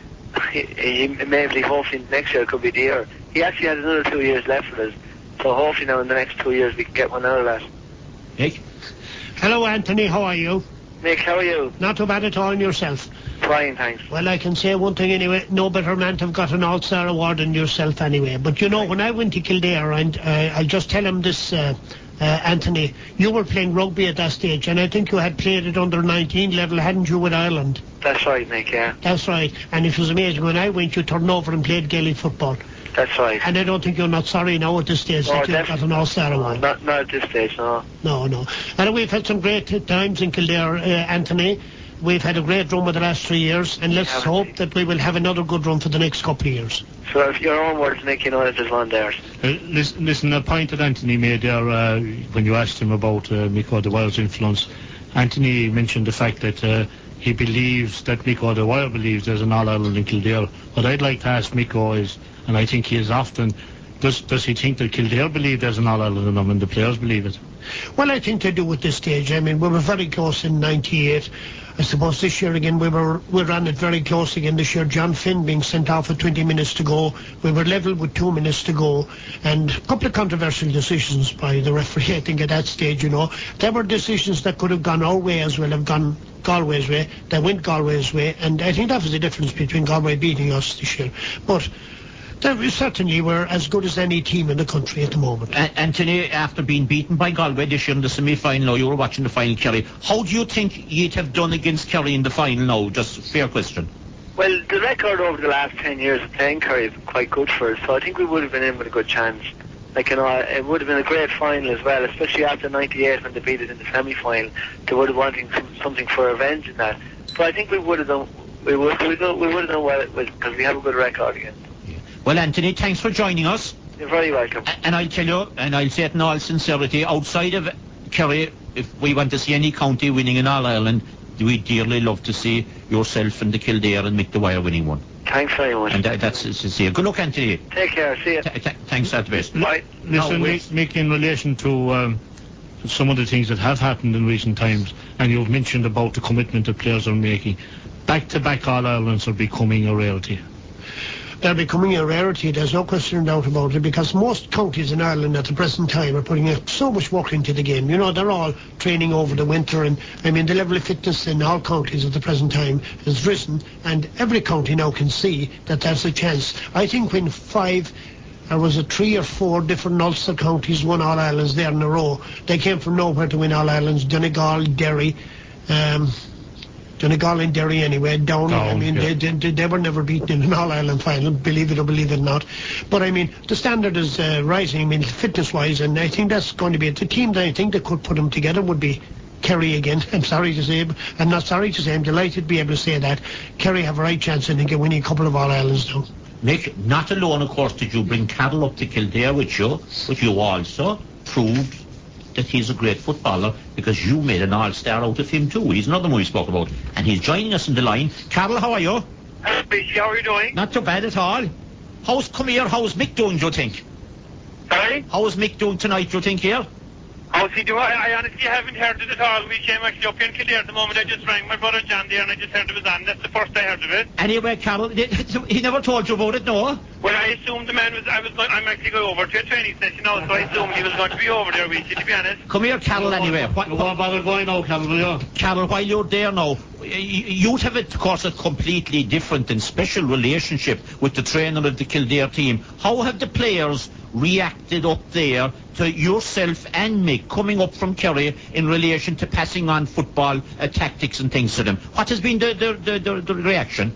E: he maybe hopefully next year could be the year. He actually has another 2 years left with us. So hopefully now in the next 2 years we can get one out of that.
A: Nick?
B: Hello, Anthony. How are you?
E: Nick, how are you?
B: Not too bad at all, and yourself?
E: Fine, thanks.
B: Well, I can say one thing anyway. No better man to have got an All-Star award than yourself anyway. But you know, when I went to Kildare, and I'll just tell him this, Anthony, you were playing rugby at that stage, and I think you had played at under 19 level, hadn't you, with Ireland?
E: That's right, Nick, yeah.
B: That's right. And it was amazing. When I went, you turned over and played Gaelic football.
E: That's right.
B: And I don't think you're not sorry now at this stage that you've got an All-Star award.
E: Not at this stage, no.
B: No. And we've had some great times in Kildare, Anthony. We've had a great run for the last 3 years, and let's hope that we will have another good run for the next couple of years.
E: So if your own words, Nick, you know that there's one there.
C: Listen, a point that Anthony made there when you asked him about Mick O'Dwyer's influence, Anthony mentioned the fact that he believes that Mick O'Dwyer believes there's an All-Ireland in Kildare. What I'd like to ask Mick is, and I think he is often, does he think that Kildare believe there's an All-Ireland in them and the players believe it?
B: Well, I think they do at this stage. I mean, we were very close in 98. I suppose this year again we ran it very close again this year. John Finn being sent off with 20 minutes to go. We were level with 2 minutes to go, and a couple of controversial decisions by the referee, I think, at that stage, you know. There were decisions that could have gone our way as well, have gone Galway's way. They went Galway's way, and I think that was the difference between Galway beating us this year. But certainly we're as good as any team in the country at the moment.
A: Anthony, after being beaten by Galway this year in the semi-final, now you were watching the final, Kerry. How do you think you'd have done against Kerry in the final now? Just a fair question.
E: Well, the record over the last 10 years of playing Kerry has been quite good for us, so I think we would have been in with a good chance. Like, you know, it would have been a great final as well, especially after 98 when they beat it in the semi-final. They would have wanted something for revenge in that. So I think we would have done. We would have done well because we have a good record again.
A: Yeah. Well, Anthony, thanks for joining us.
E: You're very welcome.
A: And I'll tell you, and I'll say it in all sincerity, outside of Kerry, if we want to see any county winning in All Ireland, we'd dearly love to see yourself and the Kildare and Mick Dwyer winning one.
E: Thanks very much.
A: And that's sincere. Good luck, Anthony.
E: Take care. See you.
A: Thanks at the best.
E: Bye.
C: Listen, Mick, in relation to some of the things that have happened in recent times, and you've mentioned about the commitment that players are making, back-to-back All-Irelands are becoming a rarity.
B: They're becoming a rarity, there's no question or doubt about it, because most counties in Ireland at the present time are putting so much work into the game. You know, they're all training over the winter, and I mean the level of fitness in all counties at the present time has risen, and every county now can see that there's a chance. I think when 3 or 4 different Ulster counties won All Irelands there in a row, they came from nowhere to win All Irelands. Donegal, Derry, Donegal and Derry anyway, down. I mean, yeah. They were never beaten in an All-Ireland final, believe it or believe it not. But I mean, the standard is rising, I mean, fitness-wise, and I think that's going to be it. The team that I think that could put them together would be Kerry again. I'm sorry to say, I'm not sorry to say, I'm delighted to be able to say that. Kerry have a right chance, I think, of winning a couple of All-Irelands now.
A: Mick, not alone, of course, did you bring Carroll up to Kildare with you, but you also proved that he's a great footballer because you made an all-star out of him too. He's another one we spoke about. And he's joining us on the line. Carroll, how are you?
F: Hello, Beachy, how are you doing?
A: Not too bad at all. How's Mick doing, do you think?
F: Sorry?
A: How's Mick doing tonight, do you think, here?
F: How's he doing? I honestly haven't heard it at all. We came actually up here in Kildare at the moment. I just rang my brother John there and I just heard it was on. That's the first I heard of it.
A: Anyway, Carroll, he never told you about it, no?
F: Well, I assumed the man I'm actually going over to a training session now, so I assumed he was going to be over there with you, to be honest.
A: Come here, Carroll, anyway.
C: What about going now, Carroll?
A: Carroll, while you're there now, you'd have, of course, a completely different and special relationship with the trainer of the Kildare team. How have the players reacted up there to yourself and Mick coming up from Kerry in relation to passing on football tactics and things to them? What has been the reaction?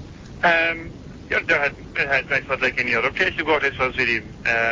F: It has, I suppose, like any other place you go, this was really,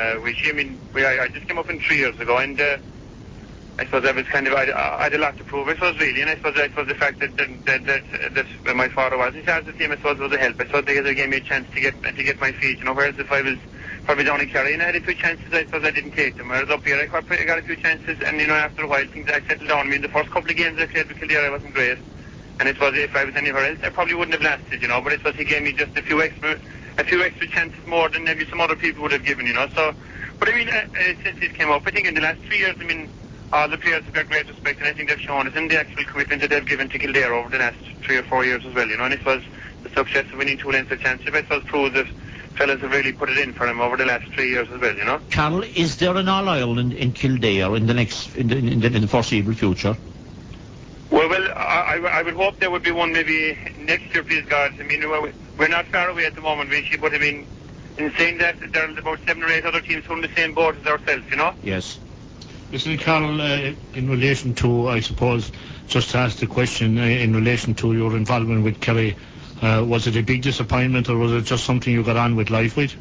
F: I just came up in 3 years ago, and I suppose I was kind of, I had a lot to prove, I suppose, really, and I suppose the fact that my father was in charge of the team, I suppose, was a help. I suppose they gave me a chance to get my feet, you know, whereas if I was probably down in Kerry and I had a few chances, I suppose I didn't take them, whereas up here I got a few chances, and, you know, after a while things I settled down. I mean, the first couple of games I played with Kildare I wasn't great, and it was, if I was anywhere else I probably wouldn't have lasted, you know, but it was, he gave me just a few extra chances more than maybe some other people would have given, you know. So, but I mean, since it came up, I think in the last 3 years, I mean, all the players have got great respect, and I think they've shown us in the actual commitment that they've given to Kildare over the last 3 or 4 years as well, you know. And it was the success of winning 2 Leinster Championship, I suppose, proves that fellas have really put it in for them over the last 3 years as well, you know.
A: Carroll, is there an All-Ireland in Kildare in the foreseeable future?
F: Well, I would hope there would be one maybe next year, please God. I mean, we're not far away at the moment, Vichy, but I mean, in saying that, there are about 7 or 8 other teams who are in the same boat as ourselves, you know?
A: Yes.
C: Listen, Carroll, in relation to, I suppose, just to ask the question, in relation to your involvement with Kerry, was it a big disappointment or was it just something you got on with life with?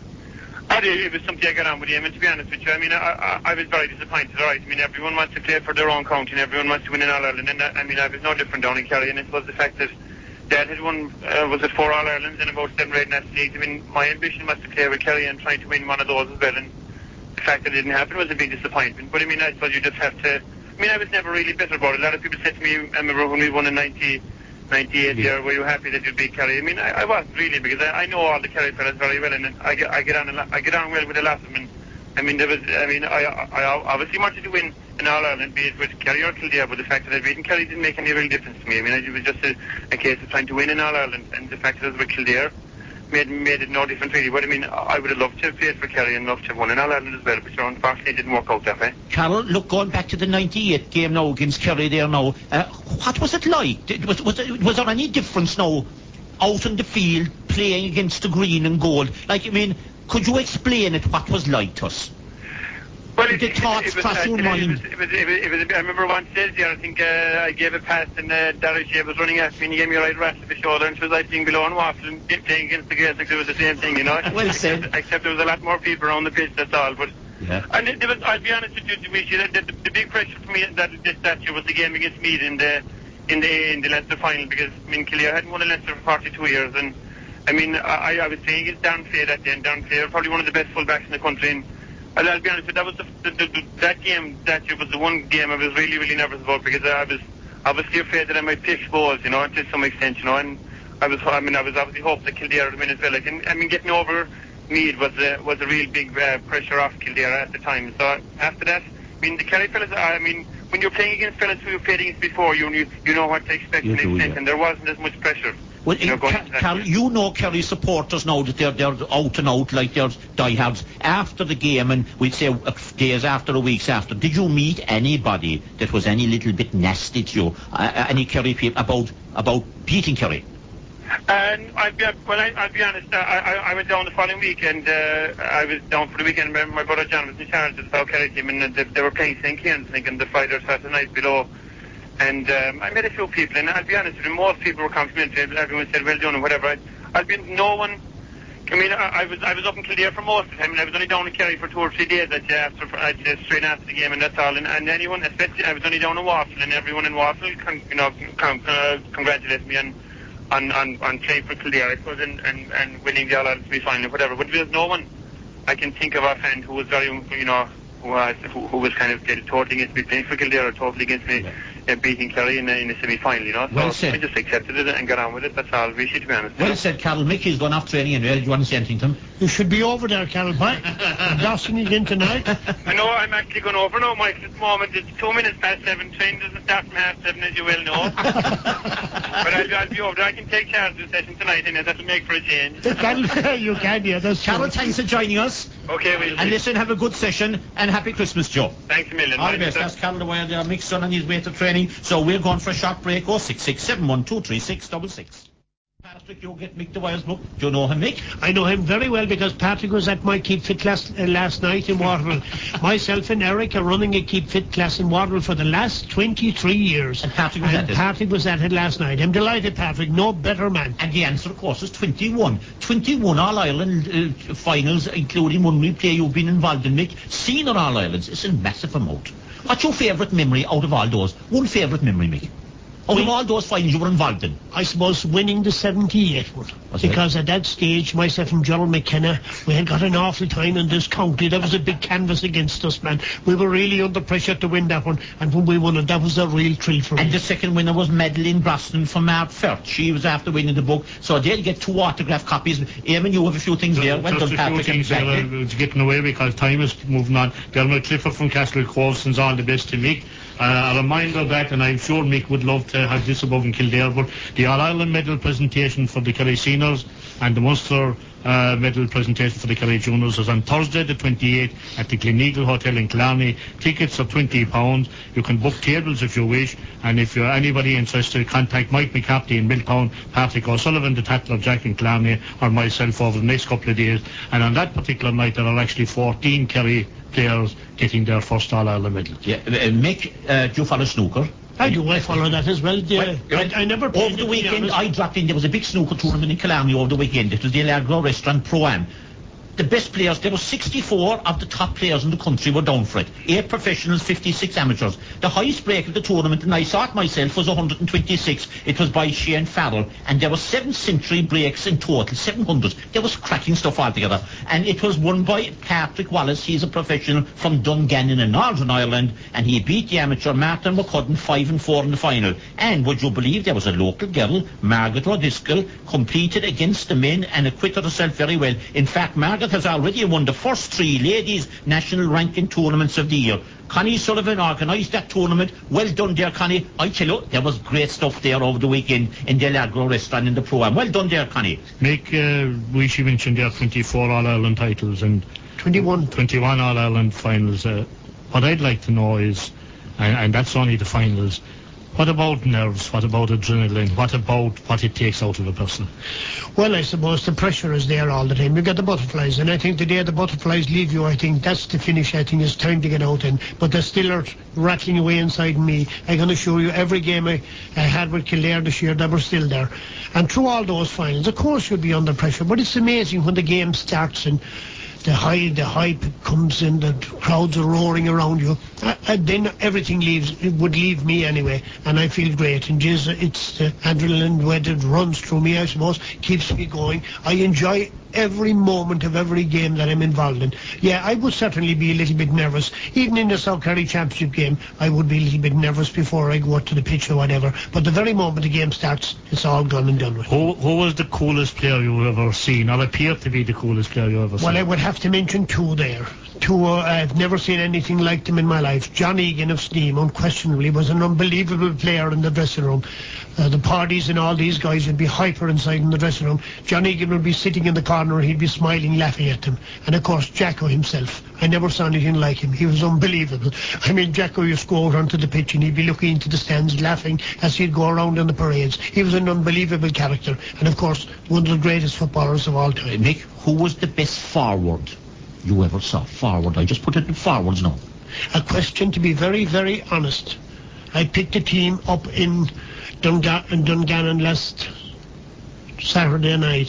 F: It was something I got on with him, and to be honest with you, I mean, I was very disappointed, alright. I mean, everyone wants to play for their own county and everyone wants to win in All-Ireland, and I mean, I was no different down in Kerry, and it was the fact that Dad had won, was it 4 All-Irelands and about 7 or 8 national leagues. I mean, my ambition was to play with Kerry and trying to win one of those as well, and the fact that it didn't happen was a big disappointment. But I mean, I suppose you just have to, I mean, I was never really bitter about it. A lot of people said to me, I remember when we won in 98 year, were you happy that you'd beat Kerry? I mean, I wasn't really, because I know all the Kerry fellas very well, and I get on well with a lot of them. And I mean, I obviously wanted to win in All-Ireland, be it with Kerry or Kildare, but the fact that I'd beaten Kerry didn't make any real difference to me. I mean, it was just a case of trying to win in All-Ireland, and the fact that it was with Kildare made it no difference really. But I mean, I would have loved to have played for Kerry and loved to have won in All-Ireland as well, but unfortunately it didn't work out that way.
A: Carroll, look, going back to the 98 game now against Kerry there now, what was it like? Was there any difference now out on the field playing against the green and gold? Like, I mean, could you explain it, what was like to us?
F: Well, Well,
A: the thoughts cross your mind?
F: I remember one stage here, I think I gave a pass and Darryl Shea was running after me and he gave me a right rat to the shoulder and she was like being below and waffle and playing against the Gaelic. It was the same thing, you know.
A: Well said.
F: Except there was a lot more people around the pitch, that's all. But
A: yeah.
F: And I'll be honest with you, the big pressure for me that year was the game against Meath in the Leinster final, because I mean Kildare hadn't won a Leinster for 42 years, and I mean I was playing against Downplay that day, and Downplay were probably one of the best fullbacks in the country. And I'll be honest with you, that was that game that year was the one game I was really, really nervous about, because I was obviously afraid that I might pitch balls, you know, to some extent, you know, and I was obviously hoping that Kildare would win as well. Like, and I mean, getting over Meath was a real big pressure off Kildare at the time. So after that, I mean, the Kerry fellas, I mean, when you're playing against fellas who you've played against before, you know what to expect to an extent, and there wasn't as much pressure.
A: Well, you know Kerry supporters now that they're out and out, like they're diehards. After the game, and we'd say days after or weeks after, did you meet anybody that was any little bit nasty to you? Any Kerry people about beating Kerry?
F: And I'll be honest, I went down the following week, and I was down for the weekend. My brother John was in charge of the South Kerry team, and they were playing St. Kieran's, I think, on the Friday or Saturday night below. And I met a few people, and I'll be honest with you, most people were complimenting. Everyone said, well done, and whatever. No one... I mean, I was up in Kildare for most of the time, and I was only down in Kerry for 2 or 3 days, I'd say straight after the game, and that's all. And anyone, especially, I was only down in Waffle, and everyone in Waffle congratulated me on playing for Kildare, I suppose, and winning the All-Ireland semi-final, whatever. But there's no one I can think of offhand who was very, you know, who was kind of totally against me playing for Kildare, or totally against me beating Kerry in a semi-final, you know.
A: Well
F: so
A: said.
F: I just accepted it and got on with it. That's all, really, to be honest.
A: Well said, Carol. Mickey's gone off training anyway. Do you want to say anything to him?
B: You should be over there, Carol Pike. Dawson again tonight.
F: I know I'm actually going over now, Mike. At the moment, it's 2 minutes past 7. Train doesn't start from 7:30, as you well know. But I'll be over there. I can take charge of the session tonight, and that'll make for a change.
B: You can, yeah. That's
A: Carol, thanks for joining us.
F: Okay, we'll
A: and listen, have a good session, and happy Christmas, Joe.
F: Thanks a million.
A: All the best. That's Carol Dwyer there. Mick's son on his way to training. So we're going for a short break. 06671236666. Patrick, you get Mick Dwyer's book. Do you know him, Mick?
B: I know him very well, because Patrick was at my Keep Fit class last night in Waterville. Myself and Eric are running a Keep Fit class in Waterville for the last 23 years.
A: And Patrick was at it?
B: Patrick was at it last night. I'm delighted, Patrick. No better man.
A: And the answer, of course, is 21. 21 All-Ireland finals, including one replay you've been involved in, Mick. Senior All-Irelands. It's a massive amount. What's your favourite memory out of all those? One favourite memory, Mick? Out of all those finals you were involved in?
B: I suppose winning the 78 one. Because at that stage, myself and Gerald McKenna, we had got an awful time in this county. There was a big canvas against us, man. We were really under pressure to win that one. And when we won it, that was a real treat for us.
A: And the second winner was Madeleine Brosnan from Mark Firth. She was after winning the book. So they'll get 2 autograph copies. Eamon, you have a few things there. Well done, Patrick.
C: It's getting away because time is moving on. Dermot Clifford from Castle Cove sends all the best to Mick. A reminder of that, and I'm sure Mick would love to have this above in Kildare, but the All-Ireland medal presentation for the Kerry seniors and the Munster medal presentation for the Kerry juniors is on Thursday the 28th at the Gleneagle Hotel in Killarney. Tickets are £20. You can book tables if you wish, and if you're anybody interested, contact Mike McCarthy in Milltown, Patrick O'Sullivan, the Tatler Jack in Killarney, or myself over the next couple of days. And on that particular night there are actually 14 Kerry players getting their first All-Ireland medal.
A: Yeah, Mick, do you follow snooker?
B: I do. I follow that as well. I never played
A: over the weekend. I dropped in. There was a big snooker tournament in Killarney over the weekend. It was the Allegro Restaurant Pro-Am. The best players, there were 64 of the top players in the country were down for it. 8 professionals, 56 amateurs. The highest break of the tournament, and I saw it myself, was 126. It was by Shane Farrell. And there were 7 century breaks in total, 700. There was cracking stuff altogether. And it was won by Patrick Wallace. He's a professional from Dungannon in Northern Ireland. And he beat the amateur Martin McCudden 5-4 in the final. And would you believe there was a local girl, Margaret O'Driscoll, competed against the men and acquitted herself very well. In fact, Margaret has already won the first 3 ladies' national ranking tournaments of the year. Connie Sullivan organised that tournament. Well done there, Connie. I tell you, there was great stuff there over the weekend in the Allegro Restaurant in the Pro-Am. Well done there, Connie.
C: She mentioned there 24 All-Ireland titles and 21 All-Ireland finals. What I'd like to know is, and that's only the finals, What about nerves? What about adrenaline? What about what it takes out of a person?
B: Well, I suppose the pressure is there all the time. You get the butterflies, and I think the day the butterflies leave you, I think that's the finish. I think it's time to get out in. But they still are rattling away inside me. I can assure you, every game I had with Kildare this year, they were still there. And through all those finals, of course you'll be under pressure, but it's amazing when the game starts and the hype comes in, the crowds are roaring around you, and then everything would leave me anyway, and I feel great. And it's the adrenaline when it runs through me, I suppose, keeps me going. I enjoy every moment of every game that I'm involved in. Yeah, I would certainly be a little bit nervous. Even in the South Kerry Championship game, I would be a little bit nervous before I go out to the pitch or whatever. But the very moment the game starts, it's all gone and done with.
C: Who was the coolest player you've ever seen, or appeared to be the coolest player you've ever seen?
B: Well, I would have to mention two there. I've never seen anything like them in my life. John Egan of Steam, unquestionably, was an unbelievable player in the dressing room. The parties and all these guys would be hyper inside in the dressing room. John Egan would be sitting in the corner, he'd be smiling, laughing at them. And of course, Jacko himself. I never saw anything like him. He was unbelievable. I mean, Jacko used to go out onto the pitch and he'd be looking into the stands, laughing as he'd go around in the parades. He was an unbelievable character. And of course, one of the greatest footballers of all time.
A: Mick, who was the best forward you ever saw? Forward, I just put it in forwards now.
B: A question, to be very, very honest. I picked a team up in Dungannon last Saturday night,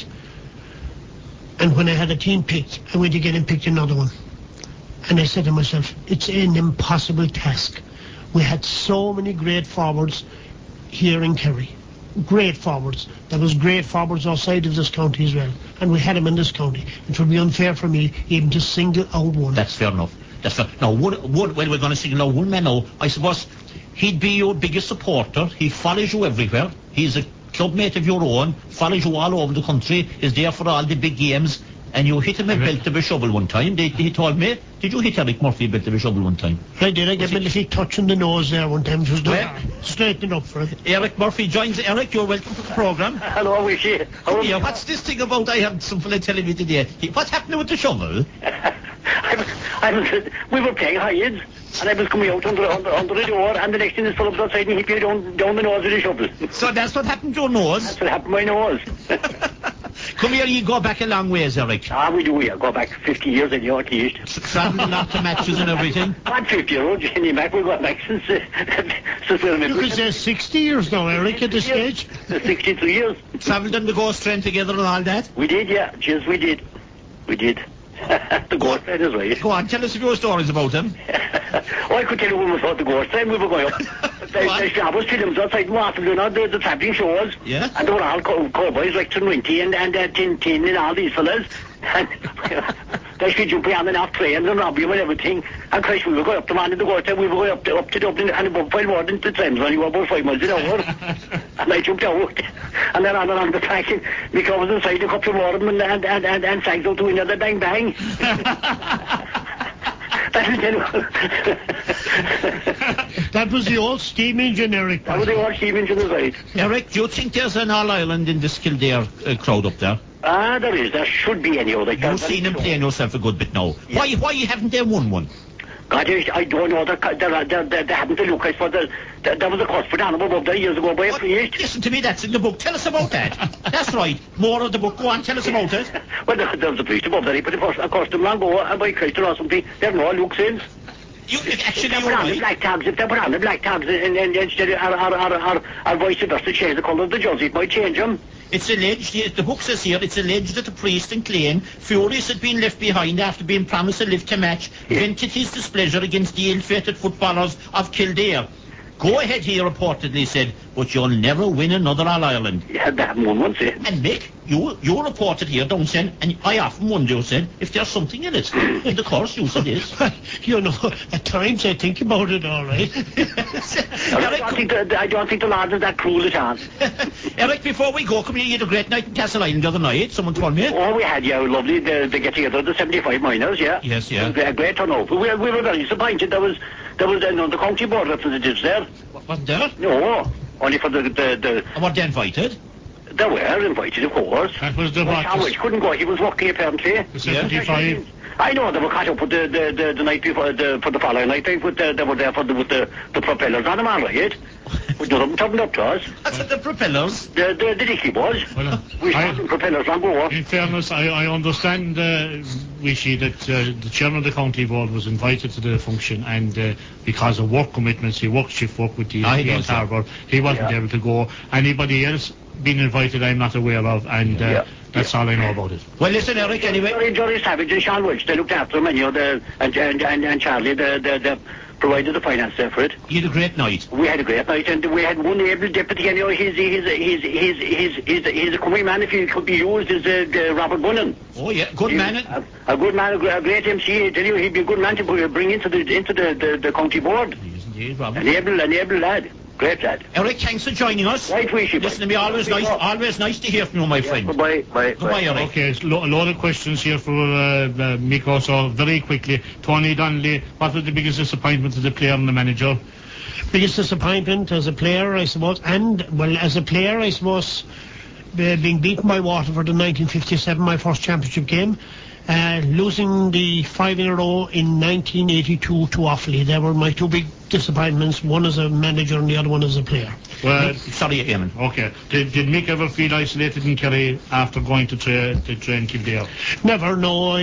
B: and when I had a team picked, I went again and picked another one. And I said to myself, it's an impossible task. We had so many great forwards here in Kerry. Great forwards. There was great forwards outside of this county as well, and we had them in this county. It would be unfair for me even to single out one.
A: That's fair enough. Now, when we're going to single out one man now, I suppose he'd be your biggest supporter. He follows you everywhere. He's a clubmate of your own, follows you all over the country, is there for all the big games, and you hit him a belt of a shovel one time. He told me, did you hit Eric Murphy a belt of a shovel one time?
B: I did. I gave him a little touch on the nose there one time. It was straightening up for it.
A: Eric Murphy joins. Eric, you're welcome to the programme.
E: Hello, Wishy.
A: Yeah, what's this thing about? I had some fella telling me today. What's happening with the shovel?
E: We were playing hides, and I was coming out under the door, and the next thing is full up outside and hit me down the nose with a shovel.
A: So that's what happened to your nose?
E: That's what happened to my nose.
A: Come here, you go back a long ways, Eric.
E: We do, yeah. Go back 50 years anyhow, at least.
A: Travelling a lot to matches and everything.
E: Not 50 years old, Jenny Mac. We've got back since we're
B: You could say 60 years now, Eric, at this stage.
E: 63 years.
A: Travelled on the Ghost train together and all that?
E: We did, yeah. Cheers, we did. The Ghost train is right.
A: Go on, tell us your stories about him.
E: I could tell you when we saw the Ghost train, we were going up. The Shabbos films outside Waterloo, the travelling shows.
A: Yeah.
E: And they were all cowboys like Trinity and Tintin and all these fellas. And they should jump on and off trains and rob you and everything. And Christ, we were going up the man in the Ghost train, we were going up to Dublin and above 5 more than the trains when you were about 5 miles an hour. And I jumped out. And then on the track, and Mick was inside a couple of water and sank out the window, the bang bang.
B: That was the old steam engine, Eric.
E: That was the old steam engine, right.
A: Eric, do you think there's an All-Ireland in this Kildare crowd up there?
E: There is. There should be anyhow.
A: You've seen him playing yourself a good bit now. Yeah. Why haven't they won one?
E: God, I don't know. They haven't to look. I suppose there was a Cosford animal above there years ago by a priest.
A: Listen to me, that's in the book. Tell us about that. That's right. More of the book. Go on, tell us about it.
E: Well, there was a priest above there. He put a custom long ago, and by Christ or something, they have no look since.
A: If they
E: put on the black tags, and instead or vice versa, change the colour of the jersey, it might change them.
A: It's alleged, the book says here, it's alleged that the priest in Clane, furious at being left behind after being promised a lift to match, vented his displeasure against the ill-fated footballers of Kildare. Go ahead, he reportedly said, but you'll never win another All-Ireland.
E: Yeah, they haven't won one, say.
A: And Mick, you reported here, don't you? And I often wonder, you said, if there's something in it. And of course, you said it.
B: You know, at times I think about it, all right.
E: I don't think the lads are that cruel at all.
A: Eric, before we go, come here, you had a great night in Castle Island the other night, someone told me.
E: Oh, we had, yeah, lovely, the get-together, the 75 miners, yeah.
A: Yes, yeah.
E: A great turnover. We were very disappointed. There was the county board representatives there.
A: Wasn't there?
E: No, only for the...
A: And were they invited?
E: They were invited, of course.
C: That was the
E: Sandwich couldn't go. He was working, apparently.
C: The 75.
E: I know, they were caught up with the night before, for the following night. They were there with the propellers on them, all right?
G: We don't have them turned up to us.
A: That's what the propellers.
G: The dicky balls.
C: Well,
G: We have the propellers on board.
C: in fairness, I understand, Wishy, that the chairman of the county board was invited to the function, and because of work commitments, he worked shift work with the Inns Harbour. He wasn't able to go. Anybody else being invited, I'm not aware of, and that's all I know about it.
A: Well, listen, Eric, anyway.
G: Johnny Savage and Sean Welch, they looked after him, and and Charlie, the provided the finance there for it.
A: You had a great night.
G: We had a great night, and we had one able deputy. And he's a coming man if he could be used as Robert Bunnan.
A: Oh yeah, good man.
G: A good man, a great MC. I tell you, he'd be a good man to bring into the county board.
A: He is indeed, Robert.
G: An able lad. Great lad.
A: Eric, thanks for joining us.
G: Right, Wishy.
A: Listen to me, always nice to hear from you, my friend.
G: Goodbye.
A: Goodbye, Eric.
C: Okay, a lot of questions here for Miko, so very quickly. Tony Donnelly, what was the biggest disappointment as a player and the manager?
B: Biggest disappointment as a player, I suppose, as a player, I suppose, being beaten by Waterford in 1957, my first championship game. Losing the 5 in a row in 1982 to Offaly. They were my two big disappointments, one as a manager and the other one as a player.
C: Well,
A: sorry, Eamon.
C: Okay. Did Mick ever feel isolated in Kerry after going to train Kildare?
B: Never, no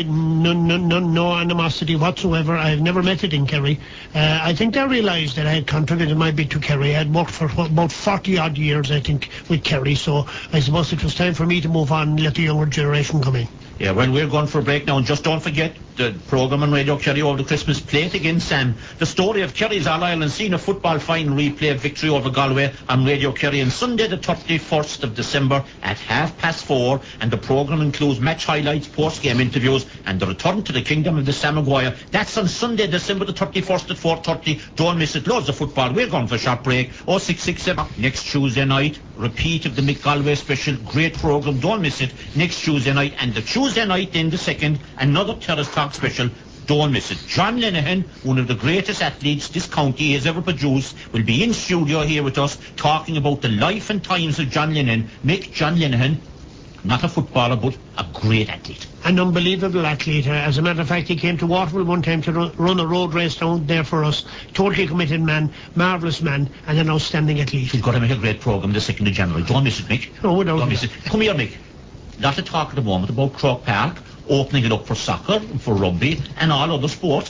B: animosity whatsoever. I've never met it in Kerry. I think they realised that I had contributed my bit to Kerry. I had worked for about 40 odd years, I think, with Kerry, so I suppose it was time for me to move on and let the younger generation come in.
A: Yeah, well, we're going for a break now, and just don't forget the programme on Radio Kerry over the Christmas. Play it again, Sam. The story of Kerry's All-Ireland Senior Football Final replay victory over Galway on Radio Kerry on Sunday the 31st of December at 4:30, and the programme includes match highlights, post-game interviews, and the return to the kingdom of the Sam Maguire. That's on Sunday, December the 31st at 4:30. Don't miss it. Loads of football. We're going for a short break. 0667. Next Tuesday night, repeat of the Mick Galway special. Great programme. Don't miss it. Next Tuesday night, and the Tuesday night then the 2nd, another Terrace Talk special. Don't miss it. John Lenihan, one of the greatest athletes this county has ever produced, will be in studio here with us talking about the life and times of John Lenihan. Mick John Lenihan, not a footballer but a great athlete.
B: An unbelievable athlete. As a matter of fact, he came to Waterville one time to run a road race down there for us. Totally committed man, marvellous man, and an outstanding athlete.
A: We've got to make a great programme the 2nd of January. Don't miss it, Mick.
B: No,
A: don't miss it. Come here, Mick. Lot of talk at the moment about Croke Park opening it up for soccer, for rugby, and all other sports.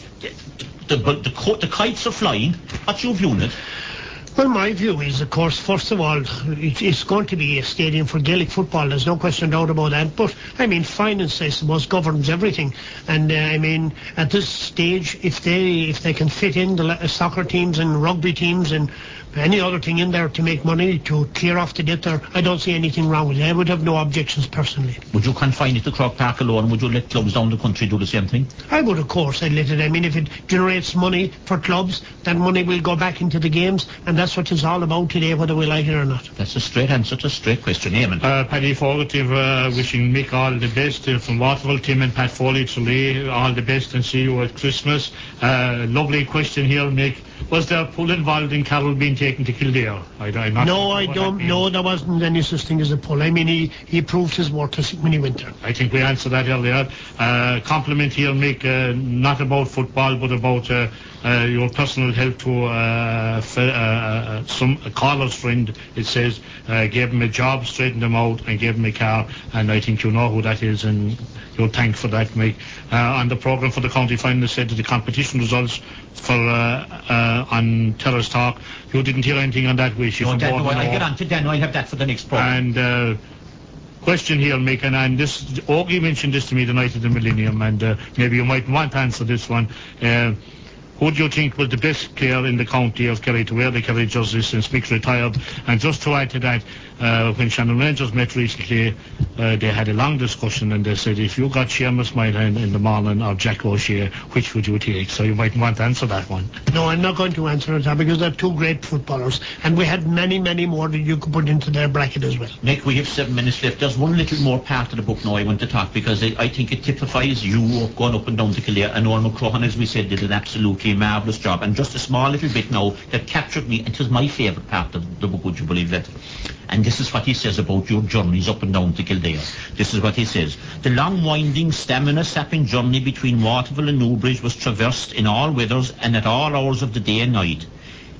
A: The kites are flying. What's your view on it?
B: Well, my view is, of course, first of all, it's going to be a stadium for Gaelic football. There's no question doubt about that. But, I mean, finance, I suppose, governs everything. And, I mean, at this stage, if they can fit in the soccer teams and rugby teams and any other thing in there to make money, to clear off the debt there, I don't see anything wrong with it. I would have no objections personally.
A: Would you confine it to Croke Park alone? Would you let clubs down the country do the same thing?
B: I would, of course. I'd let it. I mean, if it generates money for clubs, that money will go back into the games, and that's what it's all about today, whether we like it or not.
A: That's a straight answer to a straight question. Eamon.
C: Paddy Fogarty, wishing Mick all the best from Waterville. Tim and Pat Foley, Tralee, all the best, and see you at Christmas. Lovely question here, Mick. Was there a pull involved in Carroll being taken to Kildare?
B: No, I don't. No, there wasn't any such thing as a pull. I mean, he proved his worth when he went there.
C: I think we answered that earlier. Compliment here, Mick, not about football, but about your personal help to a caller's friend. It says gave him a job, straightened him out, and gave him a car. And I think you know who that is, and you'll thank for that, Mick. On the programme for the county final, said that the competition results for on Terrace Talk. You didn't hear anything on that, wish.
A: No, Dan, I'll get on to Dan. I'll have that for the next programme.
C: And question here, Mick, and this, Augie mentioned this to me the night of the Millennium, and maybe you might want to answer this one. Who do you think was the best player in the county of Kerry to wear the Kerry jersey since Mick retired? And just to add to that, when Shannon Rangers met recently, they had a long discussion, and they said, if you got Seamus Moynihan in the morning or Jack O'Shea, which would you take? So you might want to answer that one.
B: No, I'm not going to answer that because they're two great footballers, and we had many, many more that you could put into their bracket as well.
A: Nick, we have 7 minutes left. There's one little more part of the book now I want to talk, because I think it typifies you going up and down to Kildare, and Noel McCrohan, as we said, did an absolutely marvellous job, and just a small little bit now that captured me, and it was my favourite part of the book, would you believe that? And this is what he says about your journeys up and down to Kildare. This is what he says. The long, winding, stamina-sapping journey between Waterville and Newbridge was traversed in all weathers and at all hours of the day and night.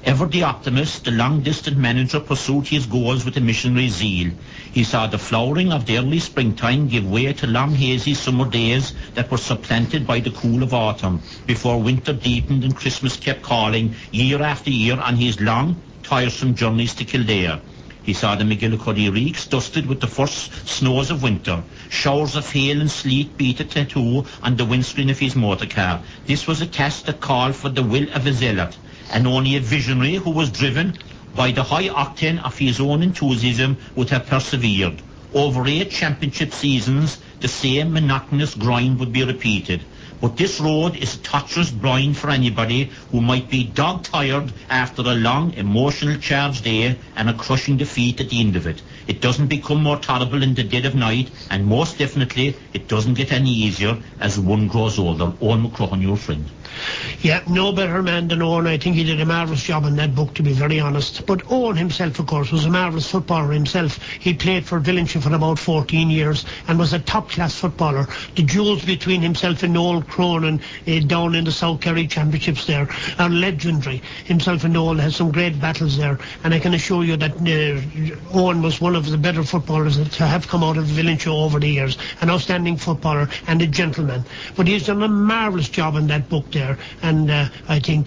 A: Ever the optimist, the long-distant manager pursued his goals with a missionary zeal. He saw the flowering of the early springtime give way to long hazy summer days that were supplanted by the cool of autumn, before winter deepened and Christmas kept calling year after year on his long, tiresome journeys to Kildare. He saw the McGillicuddy reeks dusted with the first snows of winter. Showers of hail and sleet beat a tattoo on the windscreen of his motor car. This was a task that called for the will of a zealot, and only a visionary who was driven by the high octane of his own enthusiasm would have persevered. Over 8 championship seasons, the same monotonous grind would be repeated. But this road is a torturous blind for anybody who might be dog-tired after a long, emotional charged day and a crushing defeat at the end of it. It doesn't become more tolerable in the dead of night, and most definitely it doesn't get any easier as one grows older. Owen McCrohan, your friend.
B: Yeah, no better man than Owen. I think he did a marvellous job in that book, to be very honest. But Owen himself, of course, was a marvellous footballer himself. He played for Villanshire for about 14 years and was a top-class footballer. The duels between himself and Noel Cronin down in the South Kerry Championships there are legendary. Himself and Noel had some great battles there, and I can assure you that Owen was one of the better footballers to have come out of Villanshire over the years. An outstanding footballer and a gentleman. But he's done a marvellous job in that book there. And I think,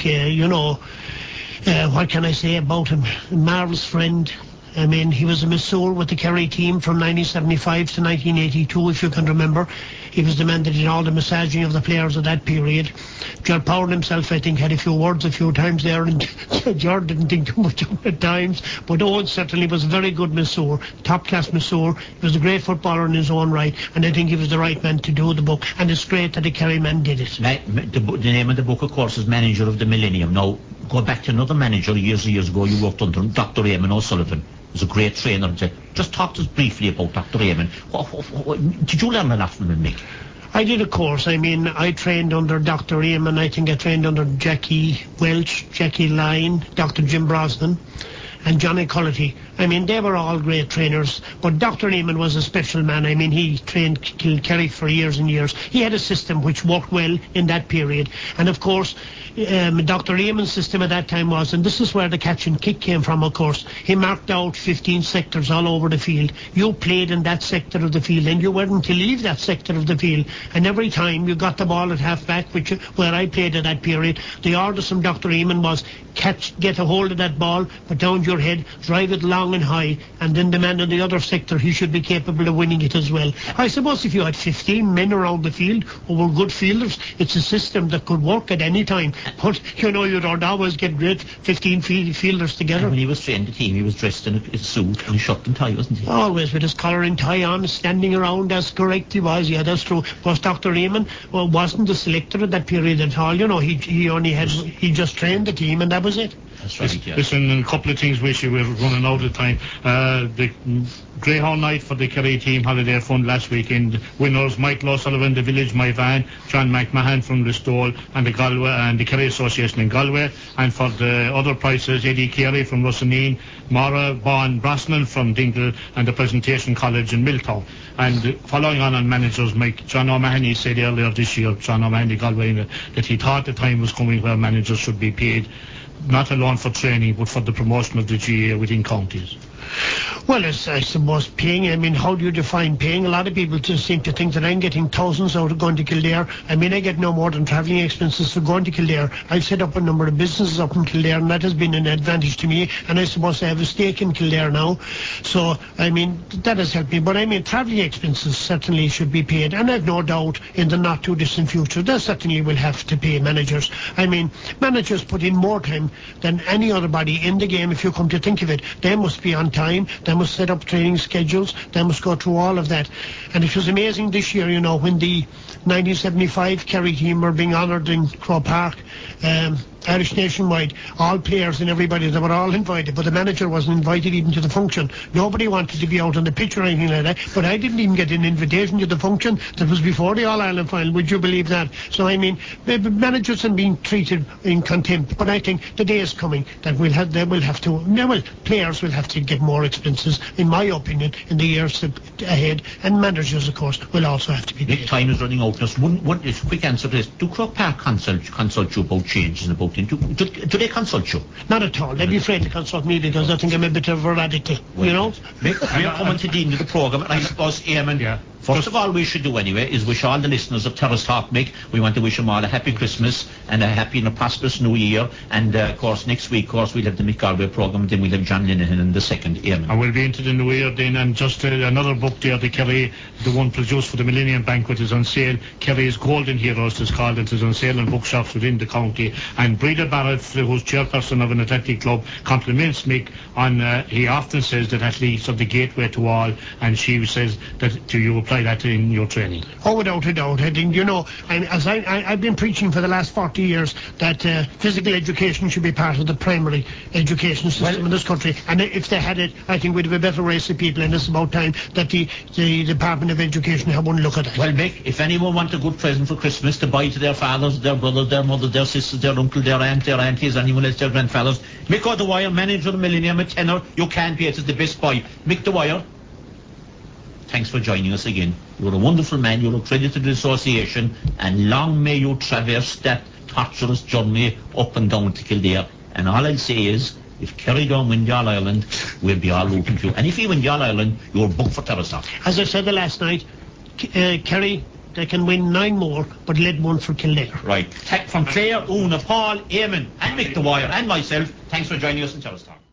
B: what can I say about him? A marvellous friend. I mean, he was a masseur with the Kerry team from 1975 to 1982, if you can remember. He was the man that did all the massaging of the players of that period. Gerard Power himself, I think, had a few words a few times there, and Gerard didn't think too much of it at times. But Owen certainly was a very good masseur, top-class masseur. He was a great footballer in his own right, and I think he was the right man to do the book. And it's great that the Kerry man did it.
A: The name of the book, of course, is Manager of the Millennium. Now, go back to another manager years ago. You worked under him, Dr. Eamon O'Sullivan. He was a great trainer. Just talk to us briefly about Dr. Eamon. Did you learn a lot from him, Mick?
B: I did a course. I mean, I trained under Dr. Eamon. I think I trained under Jackie Welch, Jackie Lyne, Dr. Jim Brosnan, and Johnny Cullity. I mean, they were all great trainers, but Dr. Eamon was a special man. I mean, he trained Kilkerry for years and years. He had a system which worked well in that period, and of course, Dr. Eamon's system at that time was, and this is where the catch and kick came from, of course, he marked out 15 sectors all over the field. You played in that sector of the field, and you weren't to leave that sector of the field. And every time you got the ball at half-back, where I played at that period, the order from Dr. Eamon was, get a hold of that ball, put down your head, drive it long and high, and then the man in the other sector, he should be capable of winning it as well. I suppose if you had 15 men around the field who were good fielders, it's a system that could work at any time. But, you don't always get great 15 fielders together.
A: And when he was training the team, he was dressed in a suit and a shirt and tie, wasn't he?
B: Always with his collar and tie on, standing around. That's correct, he was. Yeah, that's true. Because Dr. Eamon wasn't the selector at that period at all. He just trained the team, and that was it.
A: That's right, yeah.
C: Listen, a couple of things, Wishy, we're running out of time. The Greyhound night for the Kerry team holiday fund last weekend. Winners, Michael O'Sullivan, the Village My Van, John McMahon from Listowel, and the Galway and the Kerry Association in Galway. And for the other prizes, Eddie Carey from Russeneen, Maura Vaughan Brosnan from Dingle, and the Presentation College in Milltown. And following on managers, John O'Mahony said earlier this year, John O'Mahony Galway, that he thought the time was coming where managers should be paid, not alone for training, but for the promotion of the GAA within counties.
B: Well, I suppose paying, I mean, how do you define paying? A lot of people just seem to think that I'm getting thousands out of going to Kildare. I mean, I get no more than travelling expenses for going to Kildare. I've set up a number of businesses up in Kildare, and that has been an advantage to me, and I suppose I have a stake in Kildare now. So, I mean, that has helped me. But I mean, travelling expenses certainly should be paid, and I've no doubt in the not too distant future they certainly will have to pay managers. I mean, managers put in more time than any other body in the game, if you come to think of it. They must be on time, they must set up training schedules, they must go through all of that. And it was amazing this year, when the 1975 Kerry team were being honoured in Croke Park, Irish Nationwide, all players and everybody, they were all invited, but the manager wasn't invited even to the function. Nobody wanted to be out on the pitch or anything like that, but I didn't even get an invitation to the function that was before the All-Ireland final. Would you believe that? So I mean, the managers are being treated in contempt, but I think the day is coming that players will have to get more expenses, in my opinion, in the years ahead, and managers, of course, will also have to be paid.
A: Time is running out. Just one quick answer to this. Do Croke Park consult you about changes about about things. Do they consult you?
B: Not at all. They'd be afraid to consult me because I think I'm a bit of a radical, you know?
A: We're coming to the end of the programme, and I suppose, Eamon, first of all we should do anyway is wish all the listeners of Terrace Talk, Mick, we want to wish them all a happy Christmas and a happy and a prosperous New Year, and of course next week, of course, we'll have the Mick Galway programme, and then we'll have John Linehan in the second, Eamon.
C: And we'll be into the New Year then, and just another book there, the Kerry, the one produced for the Millennium Banquet, is on sale. Kerry's Golden Heroes is called. It is on sale in bookshops within the county, and Breda Barrett, who's chairperson of an athletic club, compliments Mick on, he often says that athletes are the gateway to all, and she says that do you apply that in your training?
B: Oh, without a doubt. I think, you know, I've been preaching for the last 40 years that physical education should be part of the primary education system in this country, and if they had it, I think we'd have a better race of people, and it's about time that the Department of Education have one look at it.
A: Well, Mick, if anyone wants a good present for Christmas to buy to their fathers, their brothers, their mothers, their sisters, their uncle, their aunt, their aunties, anyone else, their grandfathers, Mick O'Dwyer, manager of the Millennium, a tenner, you can't beat it, the best buy. Mick Dwyer, thanks for joining us again. You're a wonderful man, you're a credit to the association, and long may you traverse that torturous journey up and down to Kildare. And all I'll say is, if Kerry don't win the All-Ireland, we'll be all rooting for you. And if you win the All-Ireland, you're booked for Terrace Talk.
B: As I said the last night, Kerry, they can win 9 more, but lead 1 for Kildare.
A: Right. From Claire, Una, Paul, Eamon, and Mick Dwyer, and myself, thanks for joining us in Terrace Talk.